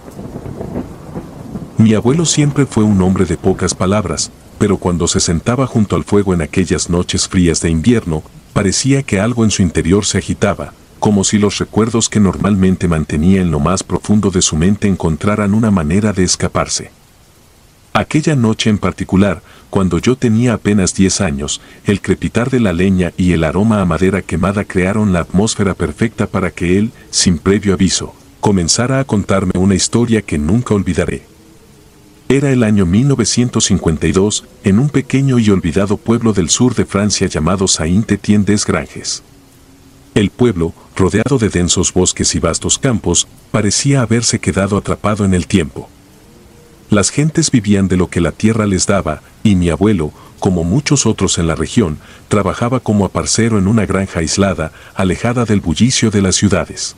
Mi abuelo siempre fue un hombre de pocas palabras, pero cuando se sentaba junto al fuego en aquellas noches frías de invierno, parecía que algo en su interior se agitaba, como si los recuerdos que normalmente mantenía en lo más profundo de su mente encontraran una manera de escaparse. Aquella noche en particular, cuando yo tenía apenas diez años, el crepitar de la leña y el aroma a madera quemada crearon la atmósfera perfecta para que él, sin previo aviso, comenzara a contarme una historia que nunca olvidaré. Era el año mil novecientos cincuenta y dos, en un pequeño y olvidado pueblo del sur de Francia llamado Saint-Étienne-des-Granges. El pueblo, rodeado de densos bosques y vastos campos, parecía haberse quedado atrapado en el tiempo. Las gentes vivían de lo que la tierra les daba, y mi abuelo, como muchos otros en la región, trabajaba como aparcero en una granja aislada, alejada del bullicio de las ciudades.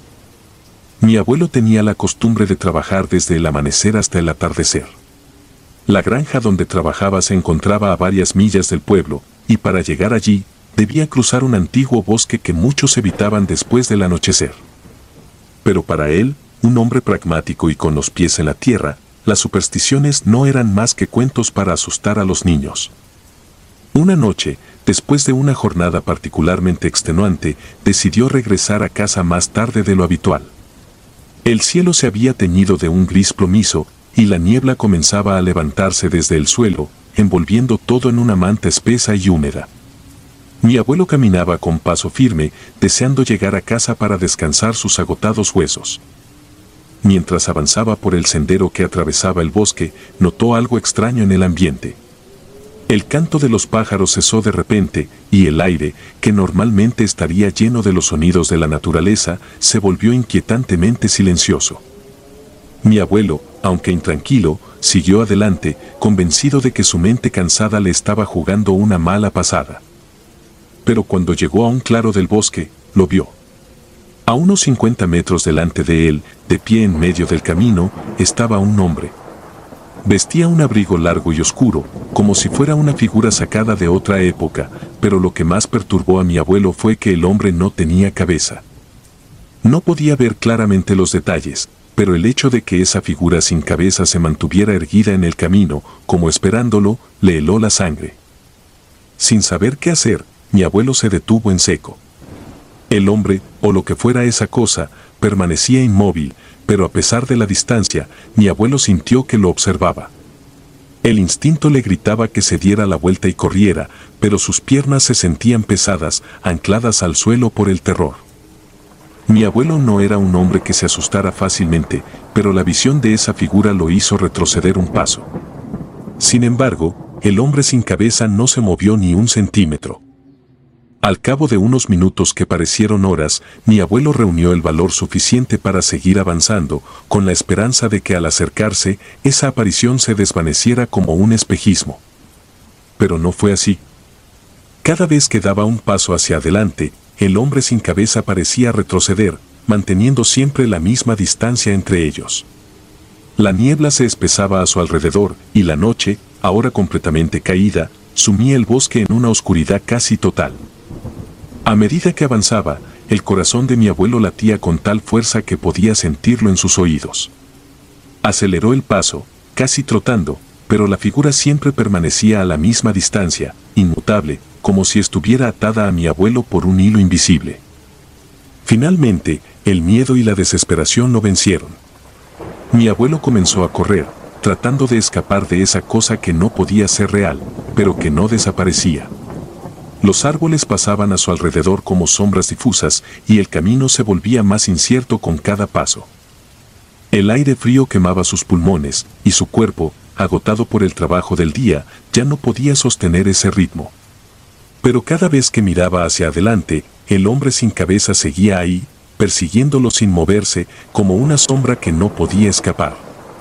Mi abuelo tenía la costumbre de trabajar desde el amanecer hasta el atardecer. La granja donde trabajaba se encontraba a varias millas del pueblo, y para llegar allí, debía cruzar un antiguo bosque que muchos evitaban después del anochecer. Pero para él, un hombre pragmático y con los pies en la tierra, las supersticiones no eran más que cuentos para asustar a los niños. Una noche, después de una jornada particularmente extenuante, decidió regresar a casa más tarde de lo habitual. El cielo se había teñido de un gris plomizo, y la niebla comenzaba a levantarse desde el suelo, envolviendo todo en una manta espesa y húmeda. Mi abuelo caminaba con paso firme, deseando llegar a casa para descansar sus agotados huesos. Mientras avanzaba por el sendero que atravesaba el bosque, notó algo extraño en el ambiente. El canto de los pájaros cesó de repente, y el aire, que normalmente estaría lleno de los sonidos de la naturaleza, se volvió inquietantemente silencioso. Mi abuelo, aunque intranquilo, siguió adelante, convencido de que su mente cansada le estaba jugando una mala pasada. Pero cuando llegó a un claro del bosque, lo vio. A unos cincuenta metros delante de él, de pie en medio del camino, estaba un hombre. Vestía un abrigo largo y oscuro, como si fuera una figura sacada de otra época, pero lo que más perturbó a mi abuelo fue que el hombre no tenía cabeza. No podía ver claramente los detalles, pero el hecho de que esa figura sin cabeza se mantuviera erguida en el camino, como esperándolo, le heló la sangre. Sin saber qué hacer, mi abuelo se detuvo en seco. El hombre, o lo que fuera esa cosa, permanecía inmóvil, pero a pesar de la distancia, mi abuelo sintió que lo observaba. El instinto le gritaba que se diera la vuelta y corriera, pero sus piernas se sentían pesadas, ancladas al suelo por el terror. Mi abuelo no era un hombre que se asustara fácilmente, pero la visión de esa figura lo hizo retroceder un paso. Sin embargo, el hombre sin cabeza no se movió ni un centímetro. Al cabo de unos minutos que parecieron horas, mi abuelo reunió el valor suficiente para seguir avanzando, con la esperanza de que al acercarse, esa aparición se desvaneciera como un espejismo. Pero no fue así. Cada vez que daba un paso hacia adelante, el hombre sin cabeza parecía retroceder, manteniendo siempre la misma distancia entre ellos. La niebla se espesaba a su alrededor, y la noche, ahora completamente caída, sumía el bosque en una oscuridad casi total. A medida que avanzaba, el corazón de mi abuelo latía con tal fuerza que podía sentirlo en sus oídos. Aceleró el paso, casi trotando, pero la figura siempre permanecía a la misma distancia, inmutable, como si estuviera atada a mi abuelo por un hilo invisible. Finalmente, el miedo y la desesperación lo vencieron. Mi abuelo comenzó a correr, tratando de escapar de esa cosa que no podía ser real, pero que no desaparecía. Los árboles pasaban a su alrededor como sombras difusas y el camino se volvía más incierto con cada paso. El aire frío quemaba sus pulmones y su cuerpo, agotado por el trabajo del día, ya no podía sostener ese ritmo. Pero cada vez que miraba hacia adelante, el hombre sin cabeza seguía ahí, persiguiéndolo sin moverse, como una sombra que no podía escapar.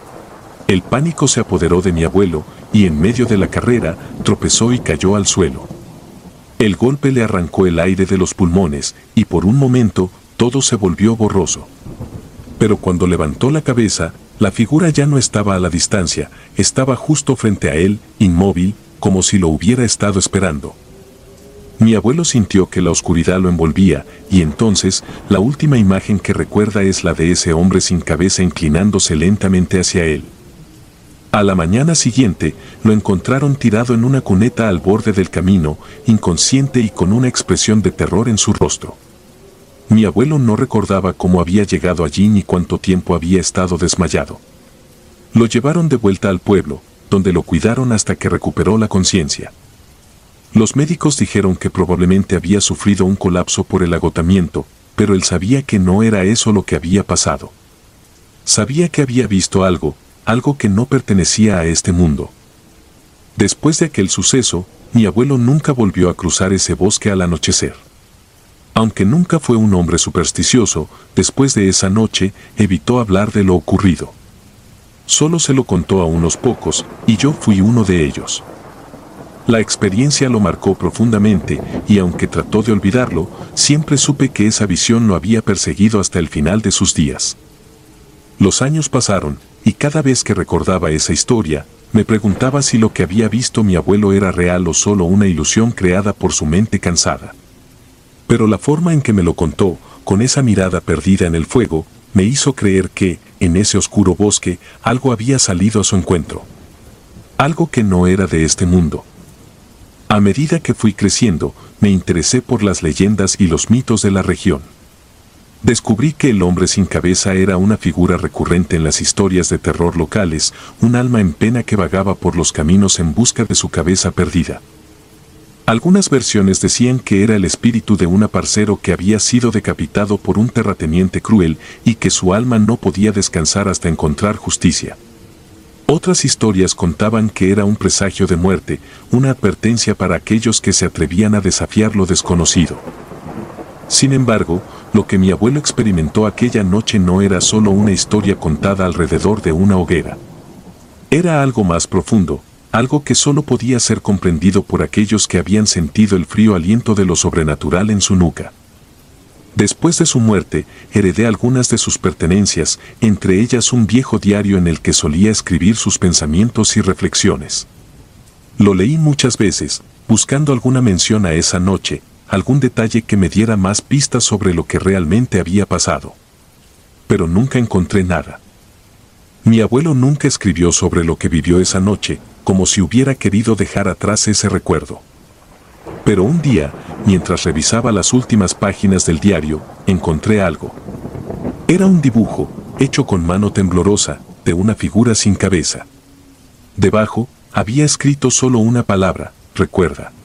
El pánico se apoderó de mi abuelo y en medio de la carrera tropezó y cayó al suelo. El golpe le arrancó el aire de los pulmones y por un momento todo se volvió borroso. Pero cuando levantó la cabeza, la figura ya no estaba a la distancia, estaba justo frente a él, inmóvil, como si lo hubiera estado esperando. Mi abuelo sintió que la oscuridad lo envolvía y entonces la última imagen que recuerda es la de ese hombre sin cabeza inclinándose lentamente hacia él. A la mañana siguiente, lo encontraron tirado en una cuneta al borde del camino, inconsciente y con una expresión de terror en su rostro. Mi abuelo no recordaba cómo había llegado allí ni cuánto tiempo había estado desmayado. Lo llevaron de vuelta al pueblo, donde lo cuidaron hasta que recuperó la conciencia. Los médicos dijeron que probablemente había sufrido un colapso por el agotamiento, pero él sabía que no era eso lo que había pasado. Sabía que había visto algo, algo que no pertenecía a este mundo. Después de aquel suceso, mi abuelo nunca volvió a cruzar ese bosque al anochecer. Aunque nunca fue un hombre supersticioso, después de esa noche evitó hablar de lo ocurrido. Solo se lo contó a unos pocos, y yo fui uno de ellos. La experiencia lo marcó profundamente, y aunque trató de olvidarlo, siempre supe que esa visión lo había perseguido hasta el final de sus días. Los años pasaron, y cada vez que recordaba esa historia, me preguntaba si lo que había visto mi abuelo era real o solo una ilusión creada por su mente cansada. Pero la forma en que me lo contó, con esa mirada perdida en el fuego, me hizo creer que, en ese oscuro bosque, algo había salido a su encuentro. Algo que no era de este mundo. A medida que fui creciendo, me interesé por las leyendas y los mitos de la región. Descubrí que el hombre sin cabeza era una figura recurrente en las historias de terror locales, un alma en pena que vagaba por los caminos en busca de su cabeza perdida. Algunas versiones decían que era el espíritu de un parcero que había sido decapitado por un terrateniente cruel y que su alma no podía descansar hasta encontrar justicia. Otras historias contaban que era un presagio de muerte, una advertencia para aquellos que se atrevían a desafiar lo desconocido. Sin embargo, lo que mi abuelo experimentó aquella noche no era solo una historia contada alrededor de una hoguera. Era algo más profundo, algo que solo podía ser comprendido por aquellos que habían sentido el frío aliento de lo sobrenatural en su nuca. Después de su muerte, heredé algunas de sus pertenencias, entre ellas un viejo diario en el que solía escribir sus pensamientos y reflexiones. Lo leí muchas veces, buscando alguna mención a esa noche, algún detalle que me diera más pistas sobre lo que realmente había pasado. Pero nunca encontré nada. Mi abuelo nunca escribió sobre lo que vivió esa noche, como si hubiera querido dejar atrás ese recuerdo. Pero un día, mientras revisaba las últimas páginas del diario, encontré algo. Era un dibujo, hecho con mano temblorosa, de una figura sin cabeza. Debajo, había escrito solo una palabra, recuerda.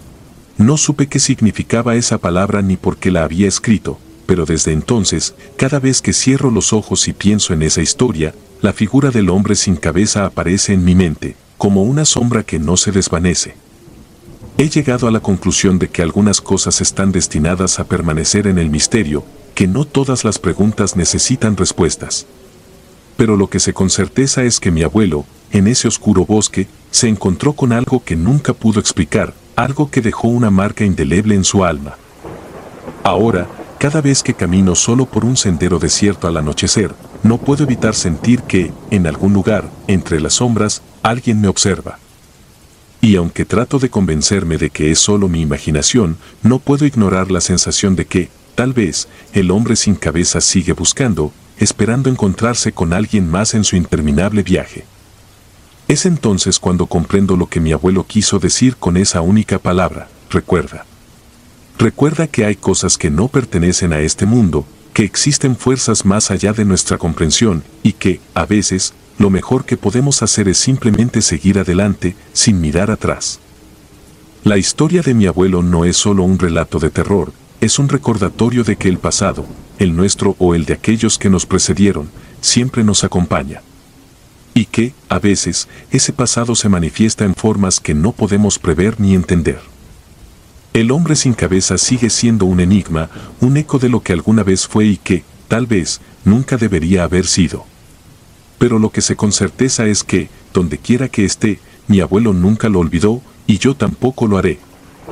No supe qué significaba esa palabra ni por qué la había escrito, pero desde entonces, cada vez que cierro los ojos y pienso en esa historia, la figura del hombre sin cabeza aparece en mi mente, como una sombra que no se desvanece. He llegado a la conclusión de que algunas cosas están destinadas a permanecer en el misterio, que no todas las preguntas necesitan respuestas. Pero lo que sé con certeza es que mi abuelo, en ese oscuro bosque, se encontró con algo que nunca pudo explicar, algo que dejó una marca indeleble en su alma. Ahora, cada vez que camino solo por un sendero desierto al anochecer, no puedo evitar sentir que, en algún lugar, entre las sombras, alguien me observa. Y aunque trato de convencerme de que es solo mi imaginación, no puedo ignorar la sensación de que, tal vez, el hombre sin cabeza sigue buscando, esperando encontrarse con alguien más en su interminable viaje. Es entonces cuando comprendo lo que mi abuelo quiso decir con esa única palabra: recuerda. Recuerda que hay cosas que no pertenecen a este mundo, que existen fuerzas más allá de nuestra comprensión, y que, a veces, lo mejor que podemos hacer es simplemente seguir adelante, sin mirar atrás. La historia de mi abuelo no es solo un relato de terror, es un recordatorio de que el pasado, el nuestro o el de aquellos que nos precedieron, siempre nos acompaña. Y que, a veces, ese pasado se manifiesta en formas que no podemos prever ni entender. El hombre sin cabeza sigue siendo un enigma, un eco de lo que alguna vez fue y que, tal vez, nunca debería haber sido. Pero lo que sé con certeza es que, donde quiera que esté, mi abuelo nunca lo olvidó, y yo tampoco lo haré.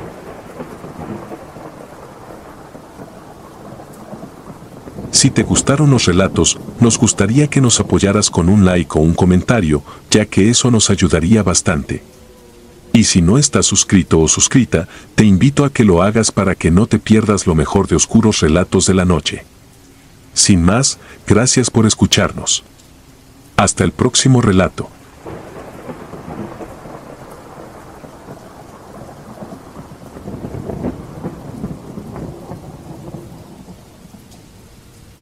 Si te gustaron los relatos, nos gustaría que nos apoyaras con un like o un comentario, ya que eso nos ayudaría bastante. Y si no estás suscrito o suscrita, te invito a que lo hagas para que no te pierdas lo mejor de Oscuros Relatos de la Noche. Sin más, gracias por escucharnos. Hasta el próximo relato.